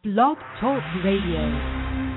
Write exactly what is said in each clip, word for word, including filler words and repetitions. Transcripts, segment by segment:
Blog Talk Radio.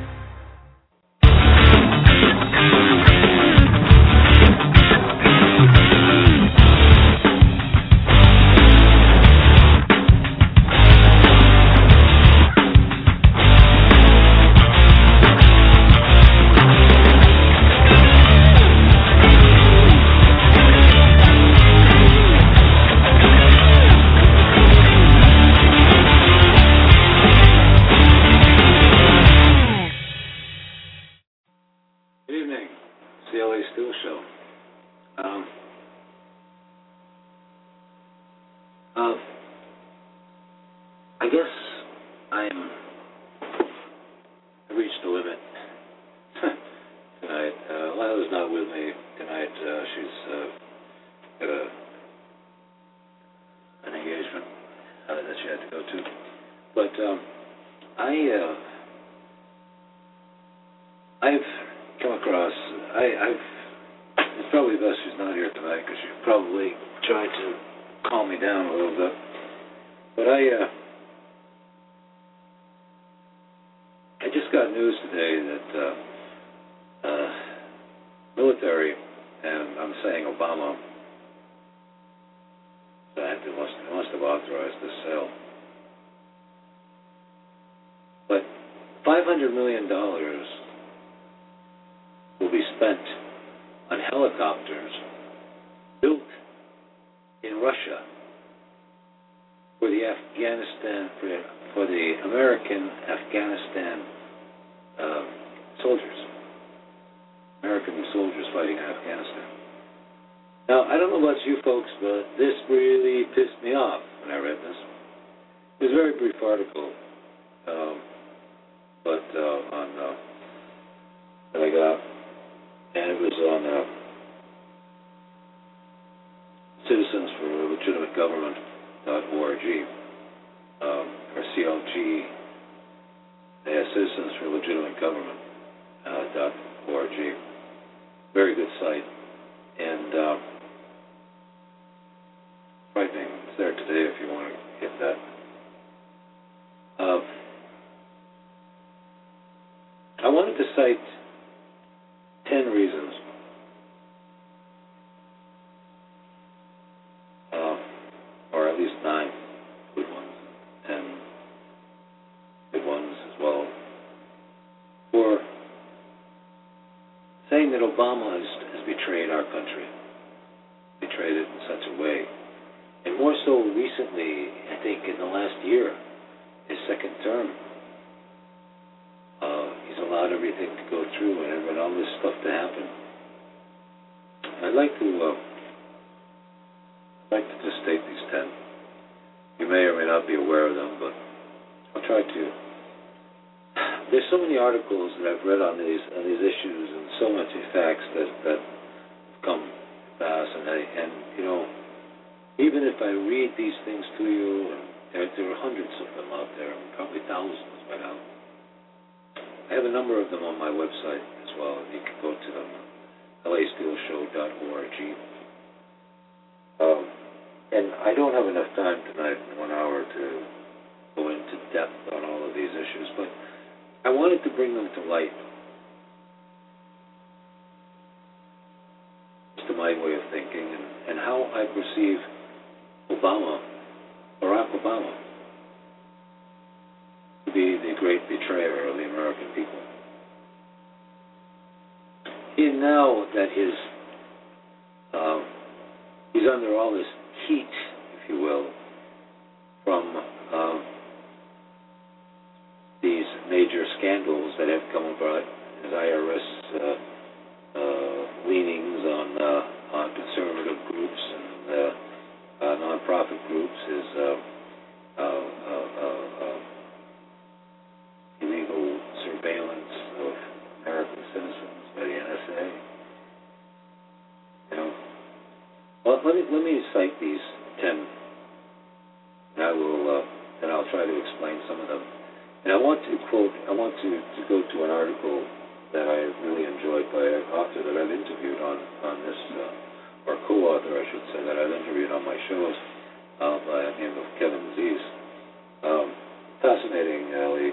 Or co-author, I should say, that I've interviewed on my shows uh, by the name of Kevin Aziz. Um, fascinating, Ali.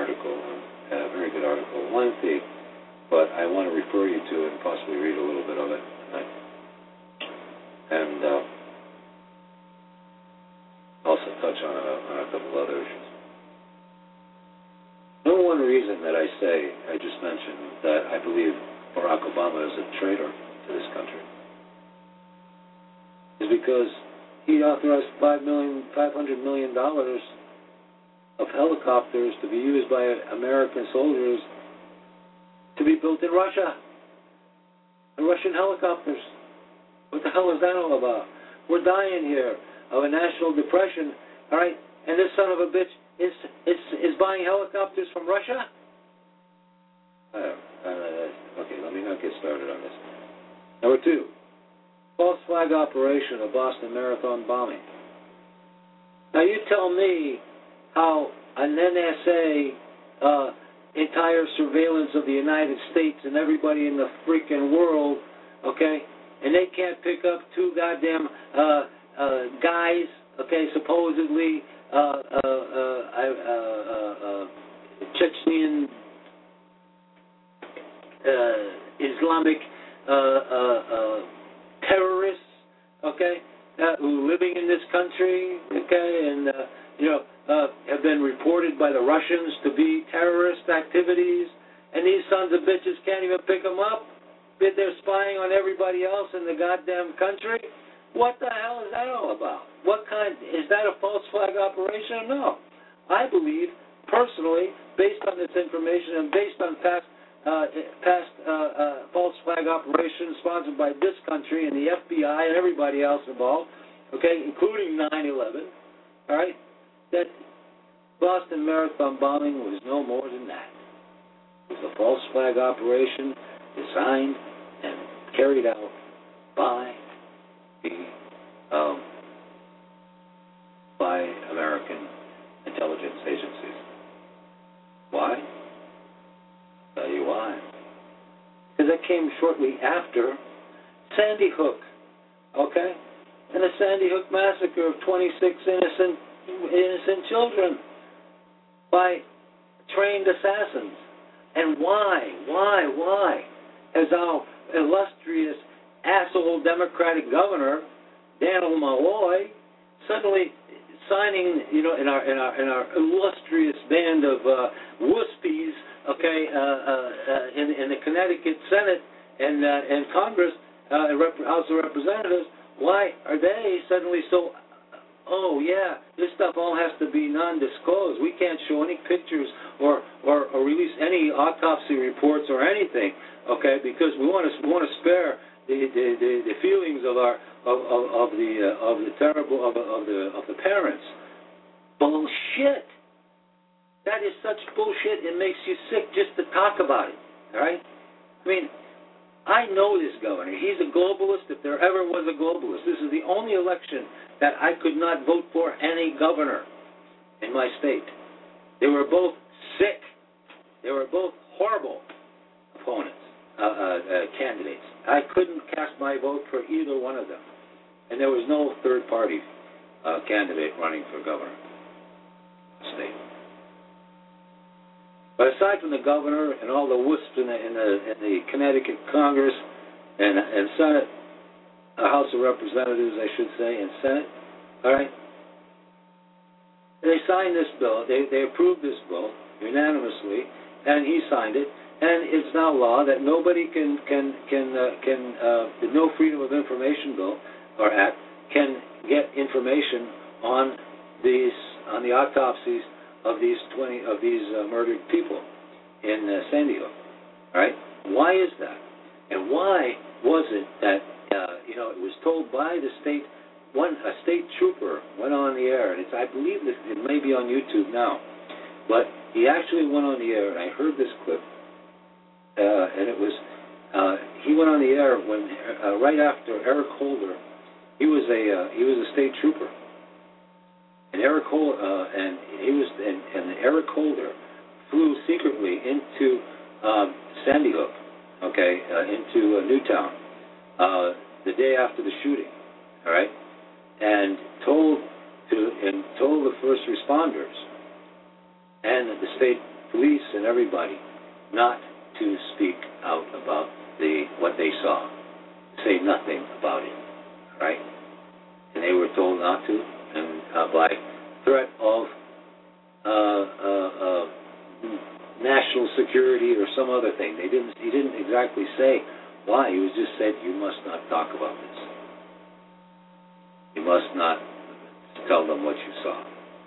article, a very good article, lengthy, but I want to refer you to it and possibly read a little bit of it tonight. And uh, also touch on a, on a couple other issues. No one reason that I say, I just mentioned, that I believe Barack Obama is a traitor to this country is because he authorized five million, five hundred million dollars of helicopters to be used by American soldiers to be built in Russia. The Russian helicopters. What the hell is that all about? We're dying here of a national depression, all right? And this son of a bitch is is is buying helicopters from Russia? Uh, uh, okay, let me not get started on this. Number two, false flag operation of Boston Marathon bombing. Now you tell me how an N S A uh, entire surveillance of the United States and everybody in the freaking world, okay, and they can't pick up two goddamn uh, uh, guys, okay, supposedly uh, uh, uh, uh, uh, Chechnyan uh, Islamic uh, uh, uh, terrorists, okay, uh, who are living in this country, okay, and uh, you know uh, have been reported by the Russians to be terrorist activities, and these sons of bitches can't even pick them up. They're spying on everybody else in the goddamn country. What the hell is that all about? What kind, is that a false flag operation? No. I believe, personally, based on this information and based on past, uh, past uh, uh, false flag operations sponsored by this country and the F B I and everybody else involved, okay, including nine eleven, all right, that Boston Marathon bombing was no more than that. It was a false flag operation designed and carried out by the um, by American intelligence agencies. Why? I'll tell you why. Because that came shortly after Sandy Hook, okay, and the Sandy Hook massacre of twenty-six innocent innocent children by trained assassins. And why, why, why has our illustrious asshole Democratic governor, Daniel Malloy, suddenly signing, you know, in our in our in our illustrious band of uh, wuspies, okay, uh, uh, uh, in in the Connecticut Senate and uh, and Congress, uh, Rep- House of Representatives, why are they suddenly so? Oh yeah, this stuff all has to be non-disclosed. We can't show any pictures or, or, or release any autopsy reports or anything, okay? Because we want to we want to spare the, the, the, the feelings of our of, of, of the uh, of the terrible of, of the of the parents. Bullshit. That is such bullshit. It makes you sick just to talk about it. All right. I mean, I know this governor. He's a globalist if there ever was a globalist. This is the only election that I could not vote for any governor in my state. They were both sick. They were both horrible opponents, uh, uh, uh, candidates. I couldn't cast my vote for either one of them. And there was no third-party uh, candidate running for governor of the state. But aside from the governor and all the wusps in the, in the, in the Connecticut Congress and, and Senate, uh, House of Representatives, I should say, and Senate, all right, they signed this bill. They, they approved this bill unanimously, and he signed it. And it's now law that nobody can can can uh, can uh, the No Freedom of Information Bill or Act can get information on these on the autopsies of these twenty of these uh, murdered people in uh, Sandy Hook. All right, why is that? And why was it that uh, you know it was told by the state one a state trooper went on the air, and it's I believe that it may be on YouTube now, but he actually went on the air, and I heard this clip. Uh, and it was, uh, he went on the air when, uh, right after Eric Holder, he was a, uh, he was a state trooper. And Eric Holder, uh, and he was, and, and Eric Holder flew secretly into, um, Sandy Hook, okay, uh, into uh, Newtown, uh, the day after the shooting, all right, and told to, and told the first responders and the state police and everybody not to speak out about the what they saw. Say nothing about it, right? And they were told not to, and uh, by threat of uh, uh, uh, national security or some other thing. They didn't. He didn't exactly say why. He was just said, "You must not talk about this. You must not tell them what you saw."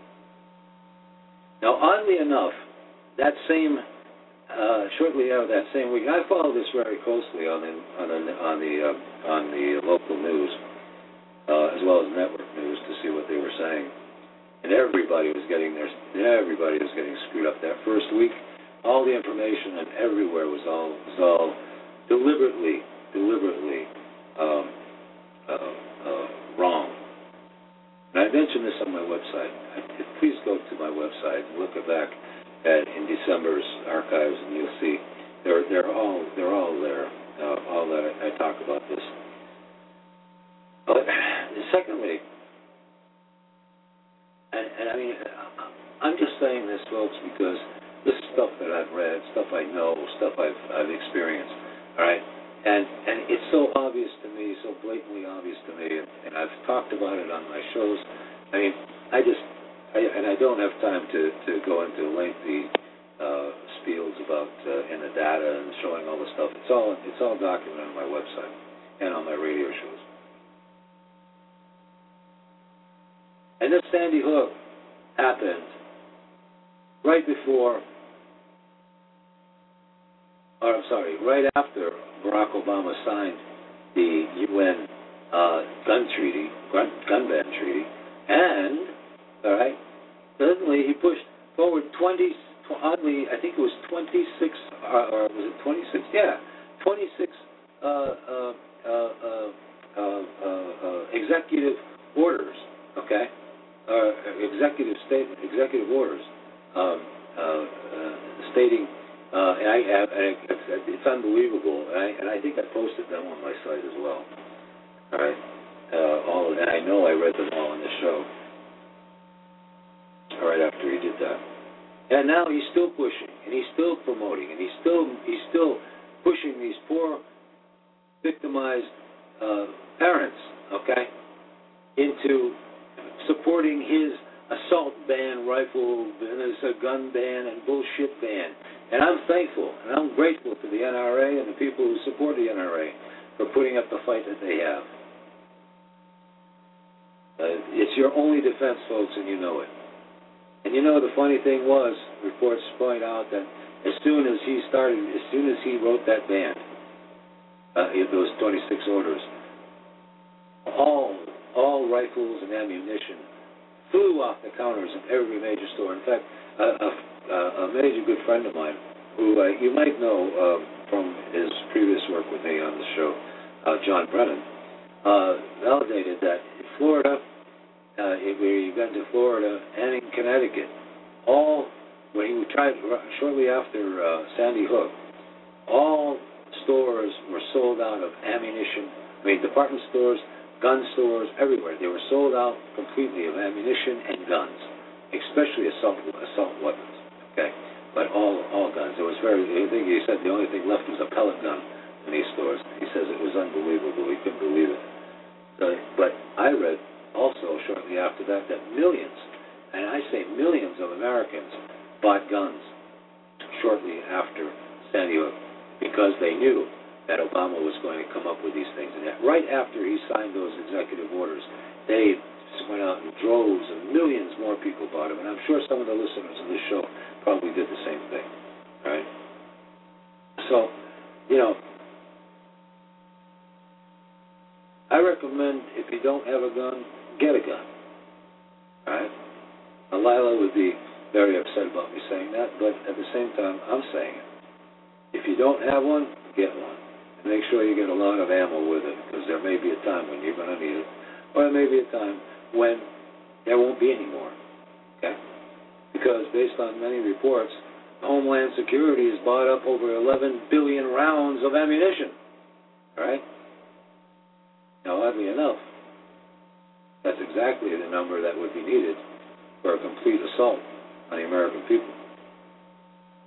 Now, oddly enough, that same uh, shortly after that same week, I followed this very closely on the on the on the, uh, on the local news uh, as well as network news to see what they were saying, and everybody was getting their everybody was getting screwed up that first week. All the information and everywhere was all was all deliberately deliberately um, uh, uh, wrong. And I mentioned this on my website. Please go to my website and look it back at in December's archives, and you'll see they're they're all they're all there. Uh, all that I, I talk about this. But secondly, and, and I mean, I'm just saying this, folks, because this is stuff that I've read, stuff I know, stuff I've I've experienced. All right. And and it's so obvious to me, so blatantly obvious to me, and, and I've talked about it on my shows. I mean, I just, I, and I don't have time to, to go into lengthy uh, spiels about uh, in the data and showing all the stuff. It's all it's all documented on my website and on my radio shows. And this Sandy Hook happened right before, or I'm sorry, right after Barack Obama signed the U N uh, gun treaty, gun, gun ban treaty, and, all right, suddenly he pushed forward twenty, oddly, I think it was twenty-six, uh, or was it twenty-six? Yeah, twenty-six uh, uh, uh, uh, uh, uh, executive orders, okay, uh, executive statement, executive orders, um, uh, uh, stating. Uh, and I, I, it's unbelievable, and I, and I think I posted them on my site as well. All right, uh, all, and I know I read them all on the show. All right, after he did that, and now he's still pushing, and he's still promoting, and he's still he's still pushing these poor victimized uh, parents, okay, into supporting his assault ban, rifle, and a gun ban, and bullshit ban. And I'm thankful, and I'm grateful to the N R A and the people who support the N R A for putting up the fight that they have. Uh, it's your only defense, folks, and you know it. And you know, the funny thing was, reports point out that as soon as he started, as soon as he wrote that ban, uh, those twenty-six orders, all all rifles and ammunition flew off the counters in every major store. In fact, a, a, a major good friend of mine, who uh, you might know uh, from his previous work with me on the show, uh, John Brennan, uh, validated that in Florida, uh, where you got to Florida and in Connecticut, all, when he tried shortly after uh, Sandy Hook, all stores were sold out of ammunition. I mean, department stores, gun stores, everywhere. They were sold out completely of ammunition and guns, especially assault assault weapons. Okay, but all all guns. It was very. I think he said the only thing left was a pellet gun in these stores. He says it was unbelievable. He couldn't believe it. So, but I read also shortly after that that millions, and I say millions of Americans bought guns shortly after Sandy Hook because they knew that Obama was going to come up with these things. And that right after he signed those executive orders, they went out in droves, and millions more people bought them. And I'm sure some of the listeners of this show probably did the same thing, right? So, you know, I recommend if you don't have a gun, get a gun, right? Now, Lila would be very upset about me saying that, but at the same time, I'm saying it. If you don't have one, get one. Make sure you get a lot of ammo with it, because there may be a time when you're going to need it, or there may be a time when there won't be any more, okay? Because based on many reports, Homeland Security has bought up over eleven billion rounds of ammunition, all right? Now, oddly enough, that's exactly the number that would be needed for a complete assault on the American people.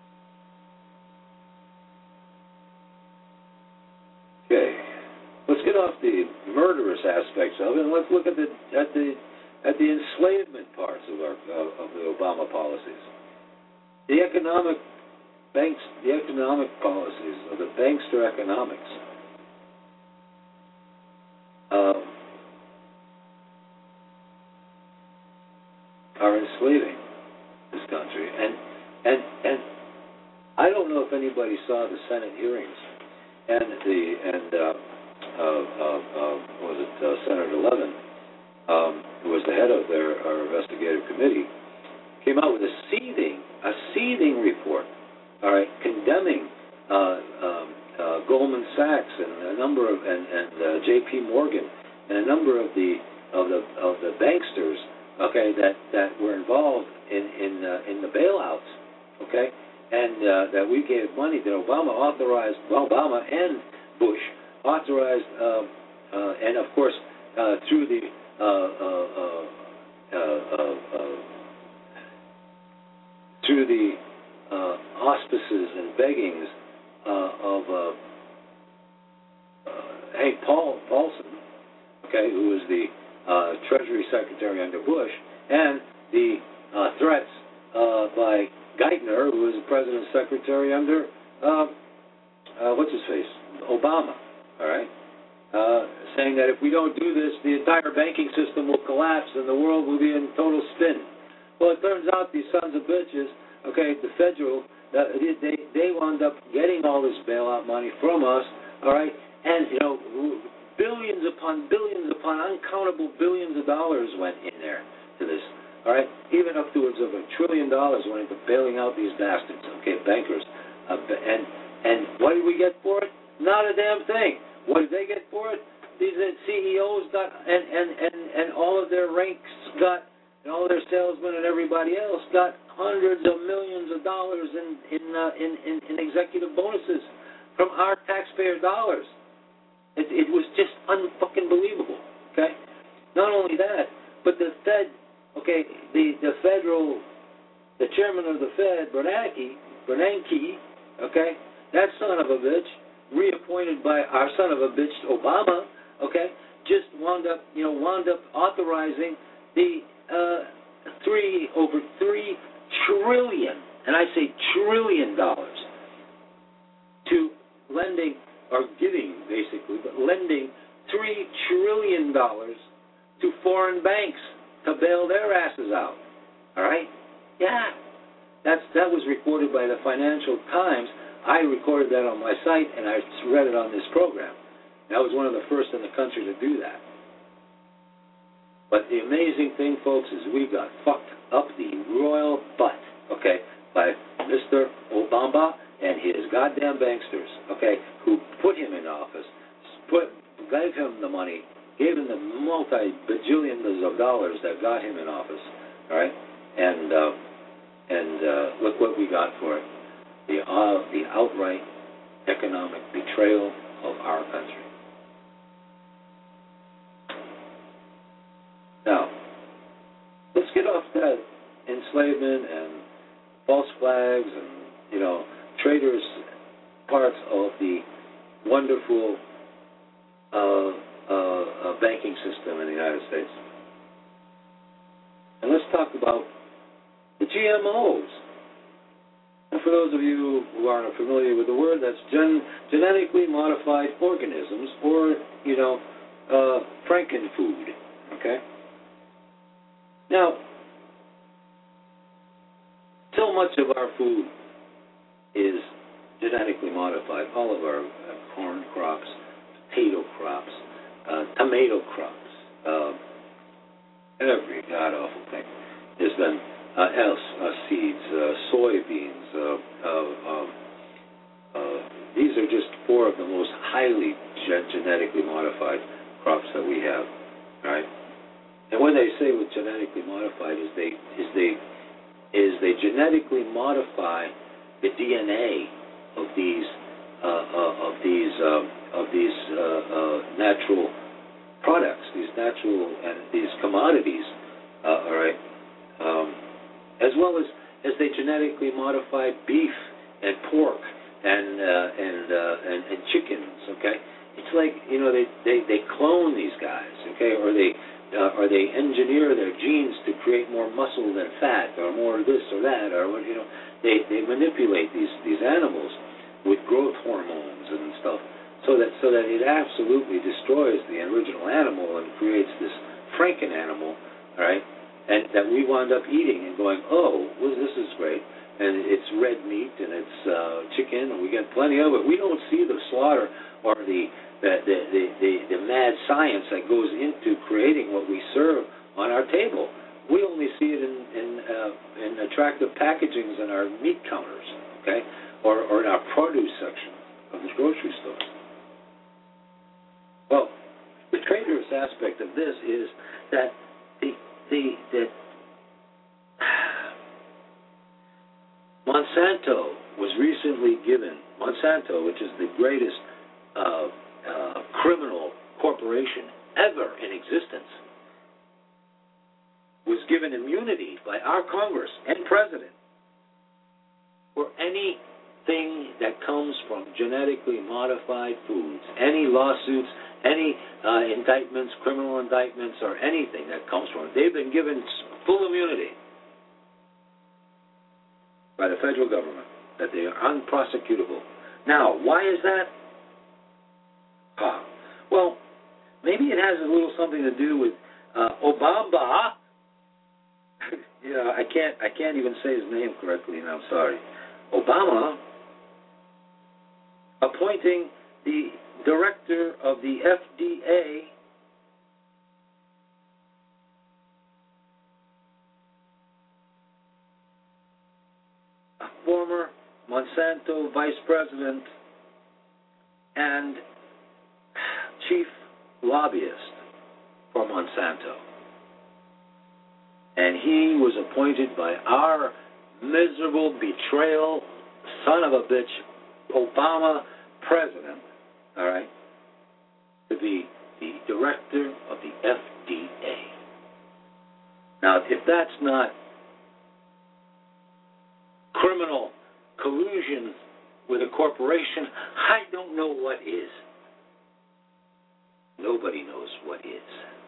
murderous aspects of it, and let's look at the at the at the enslavement parts of our of, of the Obama policies. The economic banks, the economic policies, or the bankster economics, um, are enslaving this country, and and and I don't know if anybody saw the Senate hearings, and the and uh, uh, uh, uh, what was it uh, Senator Levin, um, who was the head of their our investigative committee, came out with a seething a seething report, all right, condemning uh, um, uh, Goldman Sachs and a number of and, and uh, J P Morgan and a number of the of the of the banksters, okay, that, that were involved in in uh, in the bailouts, okay, and uh, that we gave money that Obama authorized, well, Obama and Bush authorized, uh, uh, and of course uh, through the uh, uh, uh, uh, uh, through the uh, auspices and beggings uh, of uh, uh, Hank Paul Paulson, okay, who was the uh, Treasury Secretary under Bush, and the uh, threats uh, by Geithner, who was the President's Secretary under uh, uh, what's his face, Obama, all right, uh, saying that if we don't do this, the entire banking system will collapse and the world will be in total spin. Well, it turns out these sons of bitches, okay, the federal, uh, they they wound up getting all this bailout money from us, all right, and, you know, billions upon billions upon uncountable billions of dollars went in there to this, all right, even upwards of a trillion dollars went into bailing out these bastards, okay, bankers, uh, and and what did we get for it? Not a damn thing. What did they get for it? These C E Os got, and and and and all of their ranks got, and all their salesmen and everybody else got hundreds of millions of dollars in in, uh, in in in executive bonuses from our taxpayer dollars. It, it was just unfucking believable. Okay, not only that, but the Fed, okay, the the federal, the chairman of the Fed, Bernanke, Bernanke, okay, that son of a bitch, reappointed by our son of a bitch Obama, okay, just wound up, you know, wound up authorizing the uh, three over three trillion, and I say trillion dollars, to lending or giving basically, but lending three trillion dollars to foreign banks to bail their asses out. All right, yeah, that's that was recorded by the Financial Times. I recorded that on my site, and I read it on this program. I was one of the first in the country to do that. But the amazing thing, folks, is we got fucked up the royal butt, okay, by Mister Obama and his goddamn banksters, okay, who put him in office, put, gave him the money, gave him the multi-bajillions of dollars that got him in office, all right, and uh, and uh, look what we got for it. The, uh, the outright economic betrayal of our country. Now, let's get off that enslavement and false flags and, you know, traitors parts of the wonderful uh, uh, uh, banking system in the United States. And let's talk about the G M Os. And for those of you who aren't familiar with the word, that's gen- genetically modified organisms, or, you know, uh, Frankenfood, okay? Now, so much of our food is genetically modified. All of our uh, corn crops, potato crops, uh, tomato crops, uh, every god-awful thing has been Uh, else, uh, seeds, uh, soybeans. Uh, uh, uh, uh, these are just four of the most highly gen- genetically modified crops that we have, right? And when they say with genetically modified, is they is they is they genetically modify the D N A of these uh, uh, of these uh, of these uh, uh, natural products, these natural and these commodities, uh, all right. Um, as well as, as they genetically modify beef and pork and uh, and, uh, and and chickens, okay, it's like, you know, they, they, they clone these guys, okay, or they uh, or they engineer their genes to create more muscle than fat, or more this or that, or what, you know, they, they manipulate these, these animals with growth hormones and stuff, so that so that it absolutely destroys the original animal and creates this Franken animal, all right, and that we wound up eating and going, oh, well, this is great, and it's red meat and it's uh, chicken, and we get plenty of it. We don't see the slaughter or the the the, the, the the mad science that goes into creating what we serve on our table. We only see it in in, uh, in attractive packagings in our meat counters, okay, or or in our produce section of the grocery store. Well, the traitorous aspect of this is that the the that Monsanto was recently given, Monsanto, which is the greatest uh, uh, criminal corporation ever in existence, was given immunity by our Congress and President for anything that comes from genetically modified foods, any lawsuits, any uh, indictments, criminal indictments, or anything that comes from it. They've been given full immunity by the federal government, that they are unprosecutable. Now, why is that? Ah, well, maybe it has a little something to do with uh, Obama. you know, I can't, I can't even say his name correctly, and I'm sorry. Obama appointing the director of the F D A former Monsanto vice president and chief lobbyist for Monsanto. And he was appointed by our miserable betrayal, son of a bitch, Obama president, all right, to be the director of the F D A. Now, if that's not criminal collusion with a corporation, I don't know what is. Nobody knows what is.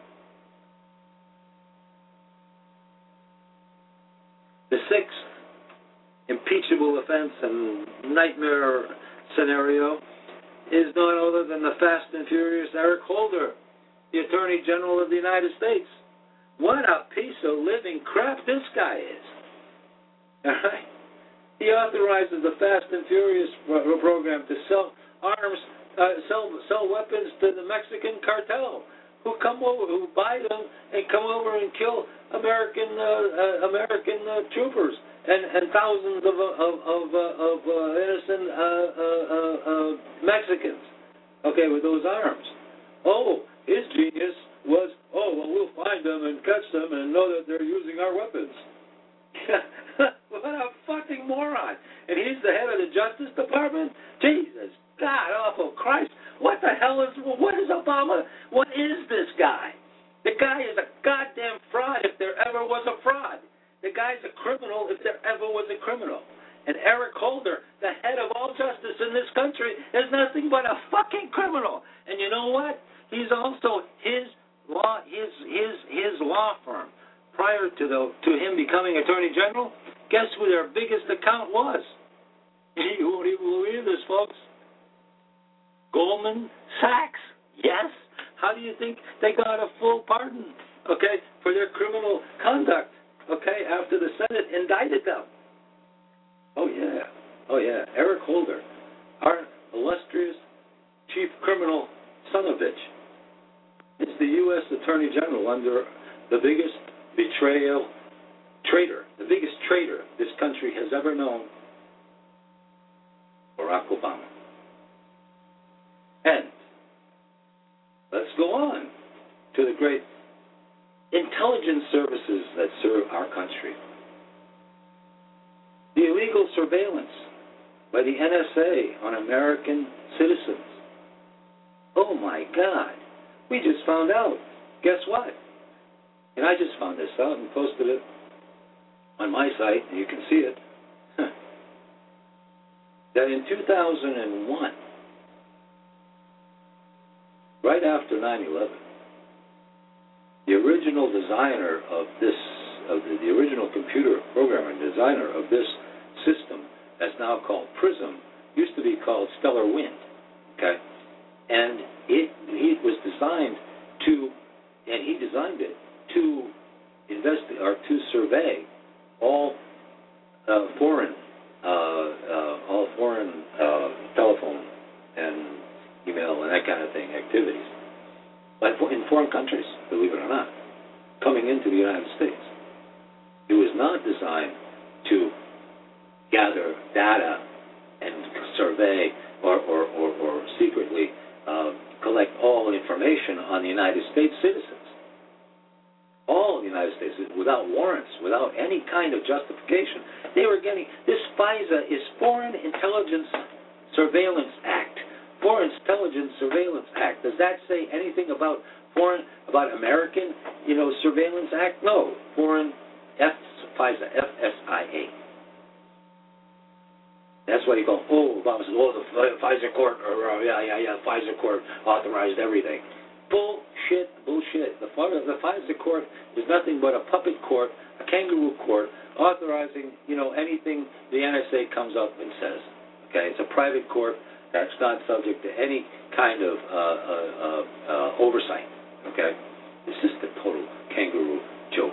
The sixth impeachable offense and nightmare scenario is none other than the fast and furious Eric Holder, the Attorney General of the United States. What a piece of living crap this guy is. All right? He authorizes the Fast and Furious program to sell arms, uh, sell sell weapons to the Mexican cartel, who come over, who buy them and come over and kill American uh, uh, American uh, troopers and, and thousands of of of, uh, of uh, innocent uh, uh, uh, uh, Mexicans. Okay, with those arms. Oh, his genius was, oh well, we'll find them and catch them and know that they're using our weapons. What a fucking moron. And he's the head of the Justice Department? Jesus, God awful Christ. What the hell is, what is Obama? What is this guy? The guy is a goddamn fraud if there ever was a fraud. The guy's a criminal if there ever was a criminal. And Eric Holder, the head of all justice in this country, is nothing but a fucking criminal. And you know what? He's also his law, his his his law firm. Prior to the to him becoming Attorney General, guess who their biggest account was? You won't even believe this, folks. Goldman Sachs. Yes. How do you think they got a full pardon, okay, for their criminal conduct, okay, after the Senate indicted them? Oh, yeah. Oh, yeah. Eric Holder, our illustrious chief criminal son of a bitch, is the U S Attorney General under the biggest betrayal, traitor, the biggest traitor this country has ever known, Barack Obama. And let's go on to the great intelligence services that serve our country. The illegal surveillance by the N S A on American citizens. Oh my God. We just found out. Guess what? And I just found this out and posted it on my site, and you can see it, that in two thousand one, right after nine eleven. The original designer of this, of the, the original computer programmer and designer of this system, that's now called PRISM, used to be called Stellar Wind. Okay, and it it was designed to, and he designed it to investigate or to survey all uh, foreign, uh, uh, all foreign uh, telephone and email and that kind of thing activities, like in foreign countries, believe it or not, coming into the United States. It was not designed to gather data and survey or, or, or, or secretly uh, collect all information on the United States citizens. All of the United States, without warrants, without any kind of justification. They were getting, this FISA is Foreign Intelligence Surveillance Act. Foreign Intelligence Surveillance Act. Does that say anything about foreign, about American, you know, Surveillance Act? No. Foreign, F, FISA, F S I A. That's what he called, oh, Obama says, oh, the FISA court, or, uh, yeah, yeah, yeah, FISA court authorized everything. Bullshit, bullshit. The, the FISA court is nothing but a puppet court, a kangaroo court, authorizing, you know, anything the N S A comes up and says. Okay, it's a private court that's not subject to any kind of uh, uh, uh, uh, oversight. Okay, it's just a total kangaroo joke.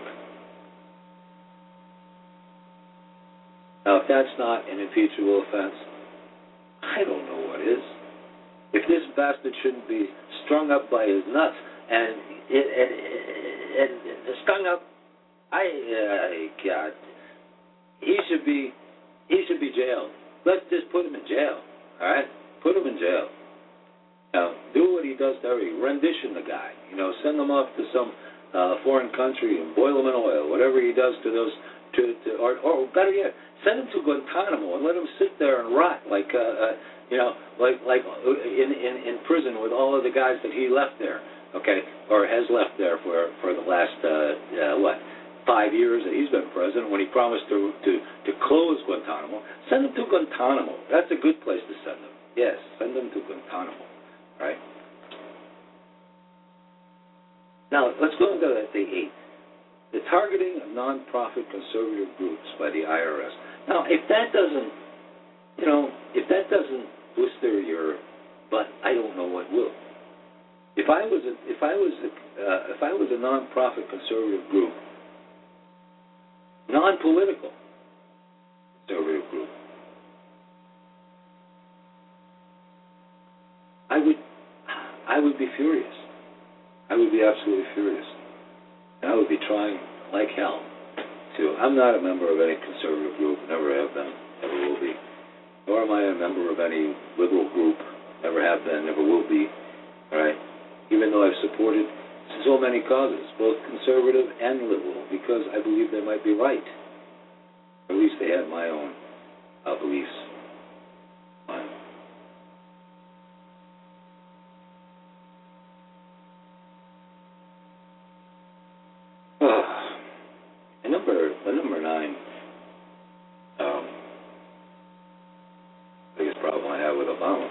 Now, if that's not an impeachable offense, I don't know what is. If this bastard shouldn't be strung up by his nuts and and, and, and strung up, I uh, God, he should be he should be jailed. Let's just put him in jail. All right, put him in jail. Now, do what he does to every rendition the guy. You know, send him off to some uh, foreign country and boil him in oil. Whatever he does to those, to, to or, or better yet, send him to Guantanamo and let him sit there and rot like. Uh, uh, You know, like like in, in, in prison with all of the guys that he left there, okay, or has left there for, for the last, uh, uh, what, five years that he's been president when he promised to, to, to close Guantanamo. Send him to Guantanamo. That's a good place to send him. Yes, send him to Guantanamo, right? Now, let's go into the eight. The targeting of nonprofit conservative groups by the I R S. Now, if that doesn't, you know, if that doesn't blister your butt, I don't know what will. If I was a, if I was a, uh, if I was a nonprofit conservative group, non-political conservative group, I would I would be furious. I would be absolutely furious, and I would be trying like hell to. I'm not a member of any conservative group. Never have been. Never will be. Nor am I a member of any liberal group, never have been, never will be, all right? Even though I've supported so many causes, both conservative and liberal, because I believe they might be right. Or at least they have my own uh, beliefs. Mine. Uh, and number, uh, number nine, um, biggest problem I have with Obama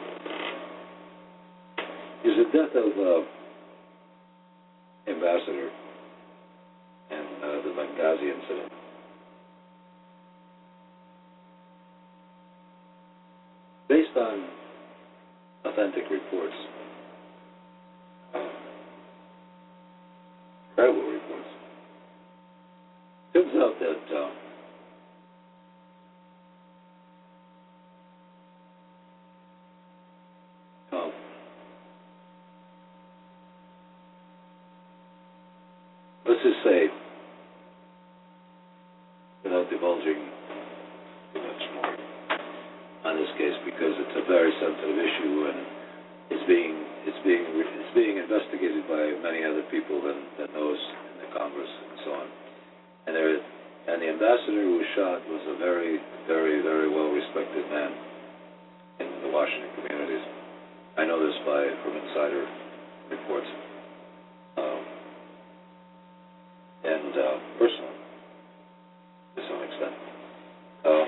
is the death of uh, Ambassador and uh, the Benghazi incident. Based on authentic reports, uh, credible reports, turns out that uh, let's just say, without divulging too much more on this case, because it's a very sensitive issue and it's being it's being it's being investigated by many other people than, than those in the Congress and so on. And there, and the ambassador who was shot was a very, very, very well-respected man in the Washington communities. I know this by from insider reports. Um, and uh, personally, to some extent. Uh,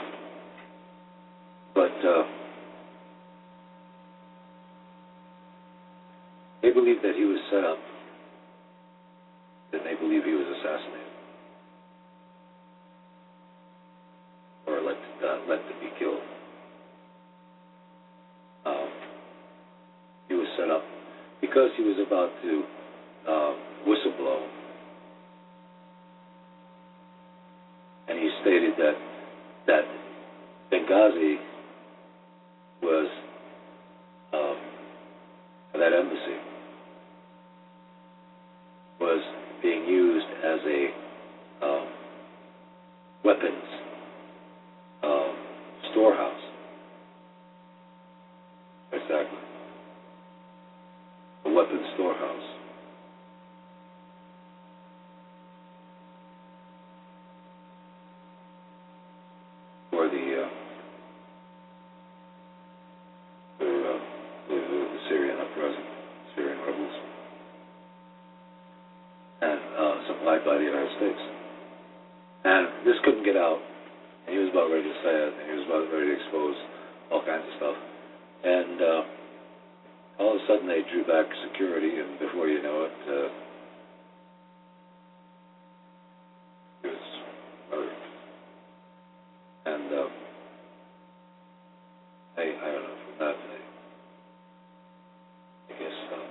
but uh, They believe that he was set up, and they believe he was assassinated, or let uh, let to be killed. Um, he was set up because he was about to uh, whistleblow, and he stated that that Benghazi was um, that embassy was being used as a um, weapons um, storehouse. Exactly. A weapons storehouse. For the uh, for, uh, the, the Syrian uprising, Syrian rebels, and uh, supplied by the United States. And this couldn't get out, and he was about ready to say it, and he was about ready to expose all kinds of stuff. And uh, all of a sudden they drew back security, and before you know it, uh, he was murdered. And uh, I, I don't know, from that, I, I guess, uh,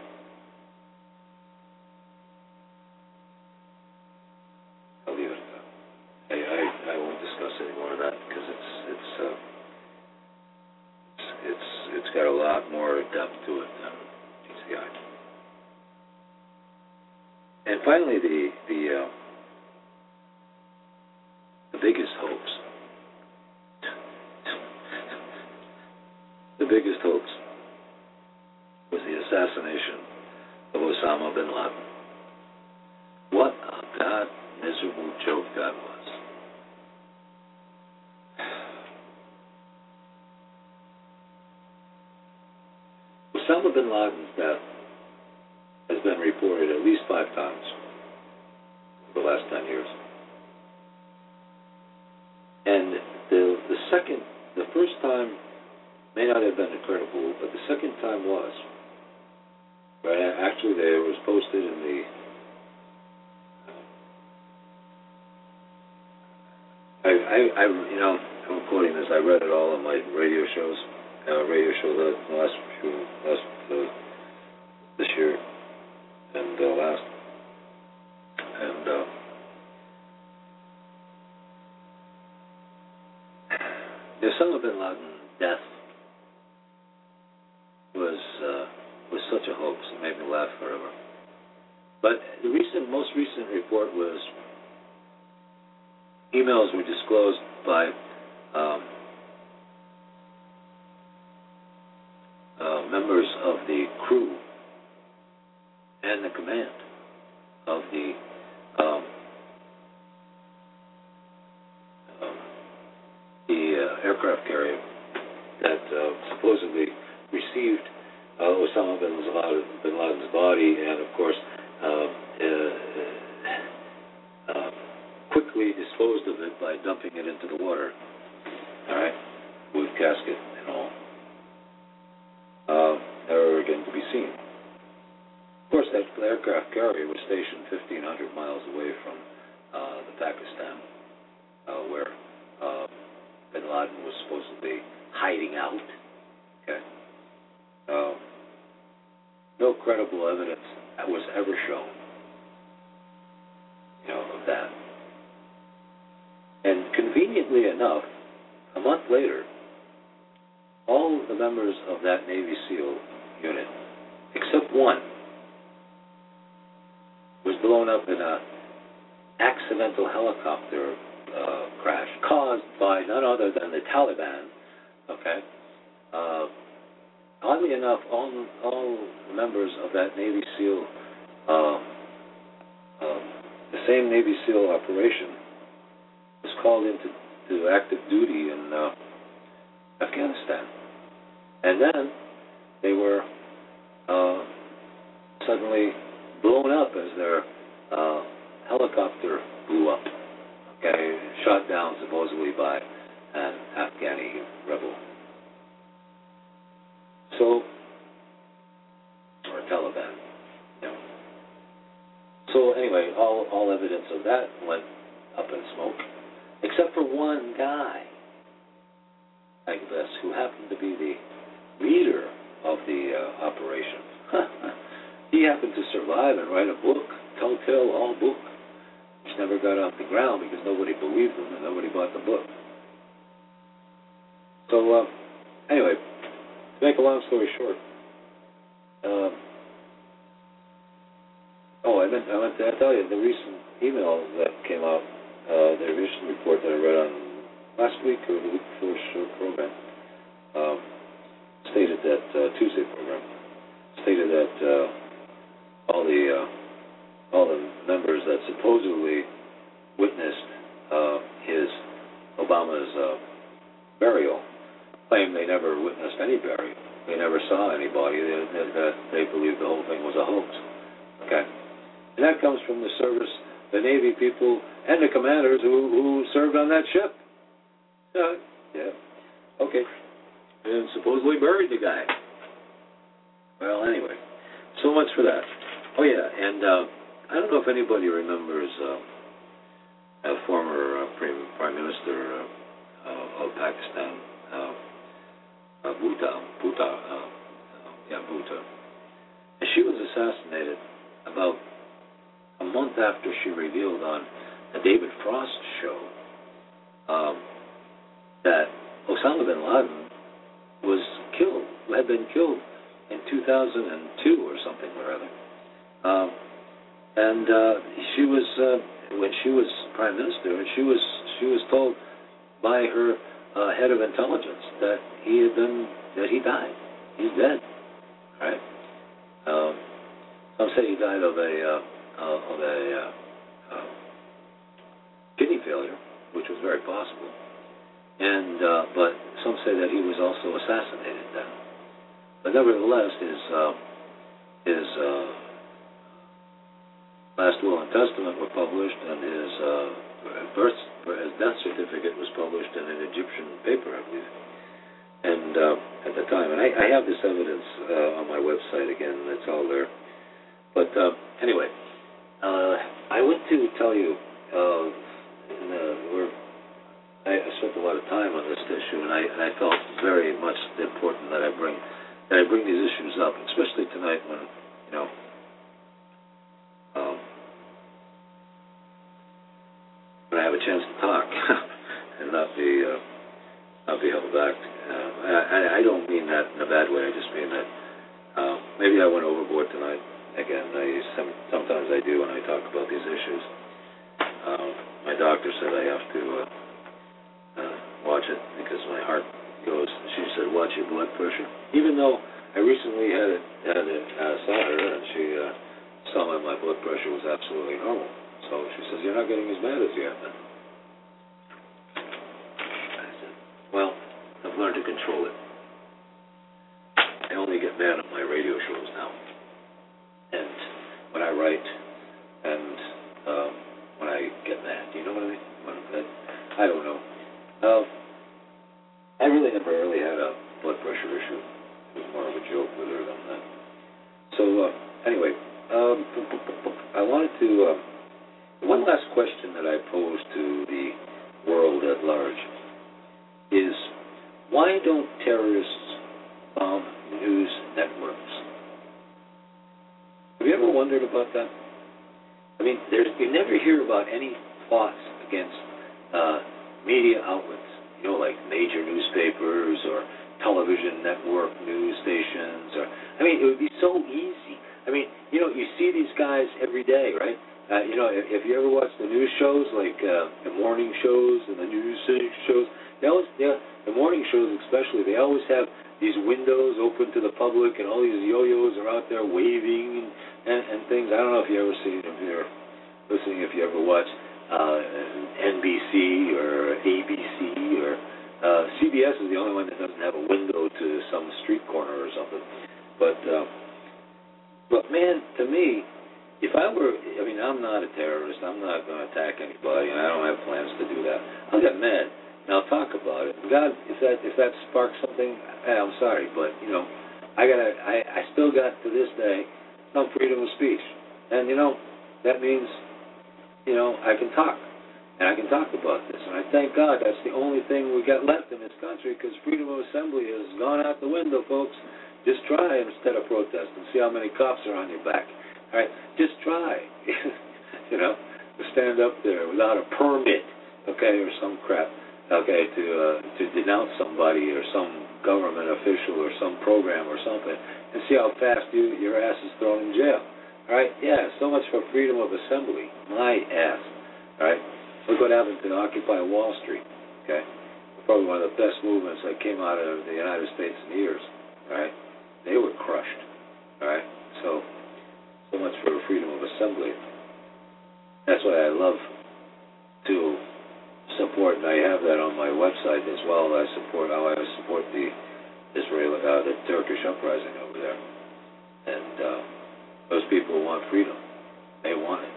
I'll leave it at that. I, I, I won't discuss any more of that because it's it's uh, it's, it's it's got a lot more depth to it than T C I. And finally, the the uh, the biggest hoax, the biggest hoax was the assassination of Osama bin Laden. What a god miserable joke that was. Osama bin Laden's death has been reported at least five times in the last ten years. And the the second, the first time may not have been incredible, but the second time was. Right? Actually, there was posted in the I, I, I, you know, I'm quoting this. I read it all on my radio shows, uh, radio show the last few, last uh, this year, and uh, last, and uh, the Osama bin Laden death was uh, was such a hoax. It made me laugh forever. But the recent, most recent report was. Emails were disclosed by um, uh, members of the crew and the command of the um, um, the uh, aircraft carrier that uh, supposedly received uh, Osama bin Laden, bin Laden's body, and of course. Uh, uh, uh, quickly disposed of it by dumping it into the water. All right, with casket and all. Uh, never again to be seen. Of course, that aircraft carrier was stationed fifteen hundred miles away from uh, the Pakistan, uh, where uh, bin Laden was supposedly hiding out. Okay. Um, no credible evidence that was ever shown, you know, of that. And conveniently enough, a month later, all of the members of that Navy SEAL unit, except one, was blown up in an accidental helicopter uh, crash caused by none other than the Taliban. Okay. Uh, oddly enough, all all members of that Navy SEAL, uh, uh, the same Navy SEAL operation, was called into to active duty in uh, Afghanistan, and then they were uh, suddenly blown up as their uh, helicopter blew up. Okay, shot down supposedly by an Afghani rebel. So, or Taliban. all evidence of that went up in smoke, except for one guy, I guess, who happened to be the leader of the uh, operation. He happened to survive and write a book, Telltale All Book, which never got off the ground because nobody believed him and nobody bought the book. So, uh, anyway, to make a long story short, um, oh, I meant, I meant to tell you, the recent email that came out, uh, the recent report that I read on last week or the week before show program, um, stated that, uh, Tuesday program, stated that uh, all the uh, all the members that supposedly witnessed uh, his Obama's uh, burial claim they never witnessed any burial. They never saw anybody. They, they, they believed the whole thing was a hoax. Okay, and that comes from the service, the Navy people, and the commanders who, who served on that ship. Yeah, yeah, okay, and supposedly buried the guy. Well, anyway, so much for that. Oh yeah, and uh, I don't know if anybody remembers uh, a former uh, Prime, Prime Minister uh, uh, of Pakistan, uh, uh, Bhutta, Bhutta, uh, uh, yeah, Bhutta. And she was assassinated about a month after she revealed on the David Frost show um, that Osama bin Laden was killed, had been killed in two thousand two or something or other. Um, and uh, she was, uh, when she was Prime Minister, and she was she was told by her uh, head of intelligence that he had been, that he died. He's dead, right? Um, some say he died of a, uh, uh, of a uh, uh, kidney failure, which was very possible. And, uh, but some say that he was also assassinated then. But nevertheless, his uh, his uh, last will and testament were published, and his uh, birth, his death certificate was published in an Egyptian paper, I believe. And uh, at the time, and I, I have this evidence uh, on my website again. It's all there. But uh, anyway, uh, I went to tell you. Uh, in the, we're, I spent a lot of time on this issue, and I, and I felt very much important that I bring. And I bring these issues up, especially tonight when, you know, um, when I have a chance to talk and not be uh, not be held back. Uh, I, I don't mean that in a bad way. I just mean that uh, maybe I went overboard tonight. Again, I some, sometimes I do when I talk about these issues. Uh, my doctor said I have to uh, uh, watch it because my heart goes. She said, "Watch your blood pressure." Even though I recently had it, had it uh, saw her, and she uh, saw that my blood pressure was absolutely normal. So she says, "You're not getting as bad as you have been." I said, "Well, I've learned to control it. I only get mad on my radio shows now, and when I write, and um, when I get mad. Do you know what I mean? When I, I don't know. Uh, I really never really had a blood pressure issue. It was more of a joke with her than that. So, uh, anyway, um, I wanted to, uh, one last question that I pose to the world at large is, why don't terrorists bomb news networks? Have you ever wondered about that? I mean, there's, you never hear about any plots against uh, media outlets. You know, like major newspapers or television network news stations. Or I mean, it would be so easy. I mean, you know, you see these guys every day, right? Uh, you know, if, if you ever watch the news shows, like uh, the morning shows and the news shows, they always, they, the morning shows especially, they always have these windows open to the public, and all these yo-yos are out there waving and, and, and things. I don't know if you ever see, if you're listening, if you ever watch Uh, N B C or A B C or uh, C B S is the only one that doesn't have a window to some street corner or something. But uh, but man, to me, if I were, I mean, I'm not a terrorist. I'm not going to attack anybody, and I don't have plans to do that. I'll get mad and I'll talk about it. God, if that if that sparks something, hey, I'm sorry, but you know, I gotta, I, I still got to this day some freedom of speech, and you know, that means you know, I can talk. And I can talk about this. And I thank God that's the only thing we got left in this country, because freedom of assembly has gone out the window, folks. Just try instead of protest and see how many cops are on your back. All right? Just try, you know, to stand up there without a permit, okay, or some crap, okay, to uh, to denounce somebody or some government official or some program or something, and see how fast you your ass is thrown in jail. All right? Yeah, so much for freedom of assembly. My ass. All right? Look what happened to Occupy Wall Street, okay? Probably one of the best movements that came out of the United States in years, all right? They were crushed, all right? So, so much for freedom of assembly. That's why I love to support, and I have that on my website as well. I support how I support the Israel, uh, the Turkish uprising over there. And uh, those people want freedom. They want it.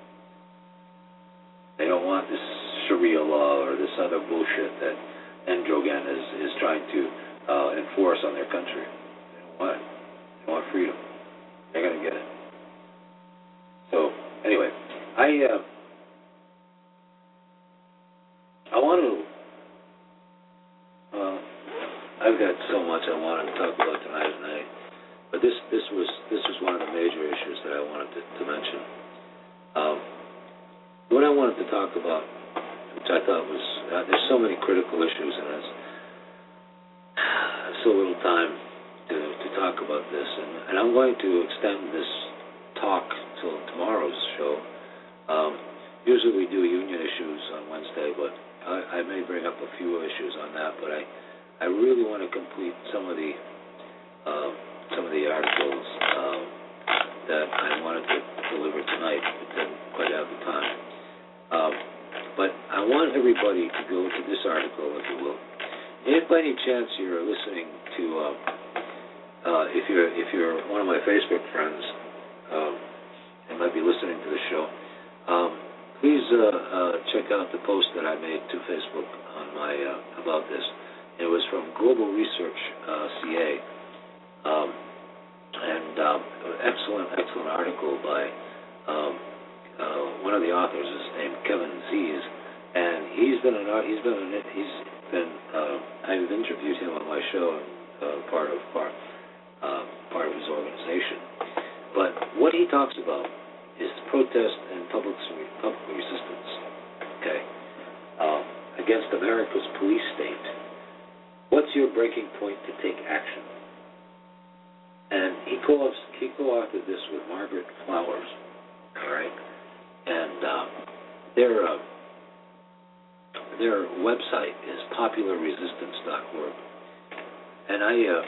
They don't want this Sharia law or this other bullshit that Erdogan is, is trying to uh, enforce on their country. They don't want it. They want freedom. They're going to get it. So, anyway, I uh, I want to, uh, I've got so much I wanted to talk about tonight, tonight, but this, this was this was one of the major issues that I wanted to, to mention. Um, What I wanted to talk about, which I thought was, uh, there's so many critical issues in this, so little time to, to talk about this, and, and I'm going to extend this talk till tomorrow's show. Um, usually we do union issues on Wednesday, but I, I may bring up a few issues on that, but I, I really want to complete some of the uh, some of the articles um, that I wanted to deliver tonight, but didn't quite have the time. Um, but I want everybody to go to this article, if you will. And if by any chance you're listening to, uh, uh, if you're if you're one of my Facebook friends, um, and might be listening to the show, um, please uh, uh, check out the post that I made to Facebook on my uh, about this. It was from Global Research uh, C A, um, and um, excellent, excellent article by. Um, Uh, one of the authors is named Kevin Zies, and he's been an he's been an, he's been uh, I've interviewed him on my show and uh, part of part uh, part of his organization. But what he talks about is protest and public public resistance, okay, um, against America's police state. What's your breaking point to take action? And he co he co-authored this with Margaret Flowers, all right. And uh, their uh, their website is popular resistance dot org, and I uh,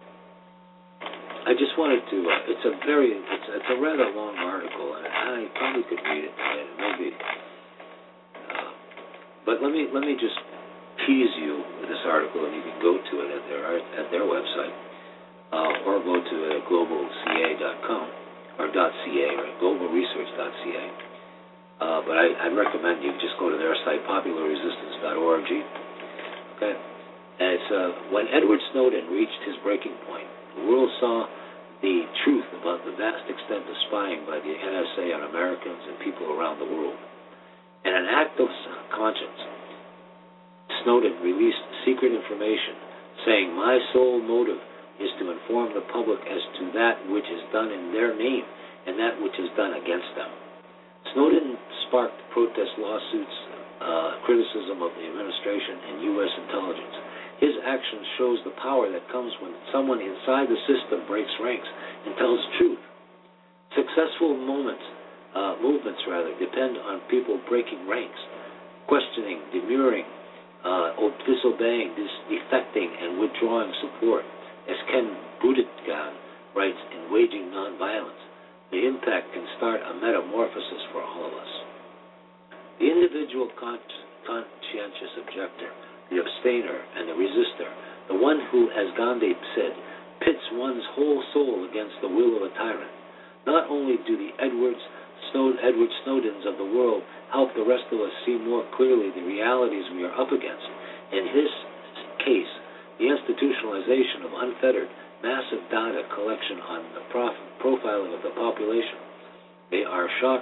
I just wanted to. Uh, it's a very it's it's a rather long article, and I probably could read it tonight, maybe. Uh, but let me let me just tease you with this article, and you can go to it at their at their website, uh, or go to uh, global c a dot com or .ca or global research dot c a. Uh, but I, I recommend you just go to their site, popular resistance dot org. Okay? And it's uh, when Edward Snowden reached his breaking point, the world saw the truth about the vast extent of spying by the N S A on Americans and people around the world. In an act of conscience, Snowden released secret information saying, "My sole motive is to inform the public as to that which is done in their name and that which is done against them." Snowden sparked protest lawsuits, uh, criticism of the administration and U S intelligence. His action shows the power that comes when someone inside the system breaks ranks and tells the truth. Successful moments, uh, movements rather, depend on people breaking ranks, questioning, demurring, uh, or disobeying, dis- defecting, and withdrawing support. As Ken Budigan writes in Waging Nonviolence, the impact can start a metamorphosis for all of us. The individual con- conscientious objector, the abstainer, and the resistor, the one who, as Gandhi said, pits one's whole soul against the will of a tyrant. Not only do the Edwards Snowden, Edward Snowdens of the world help the rest of us see more clearly the realities we are up against. In his case, the institutionalization of unfettered, massive data collection on the prof- profiling of the population. They are shocked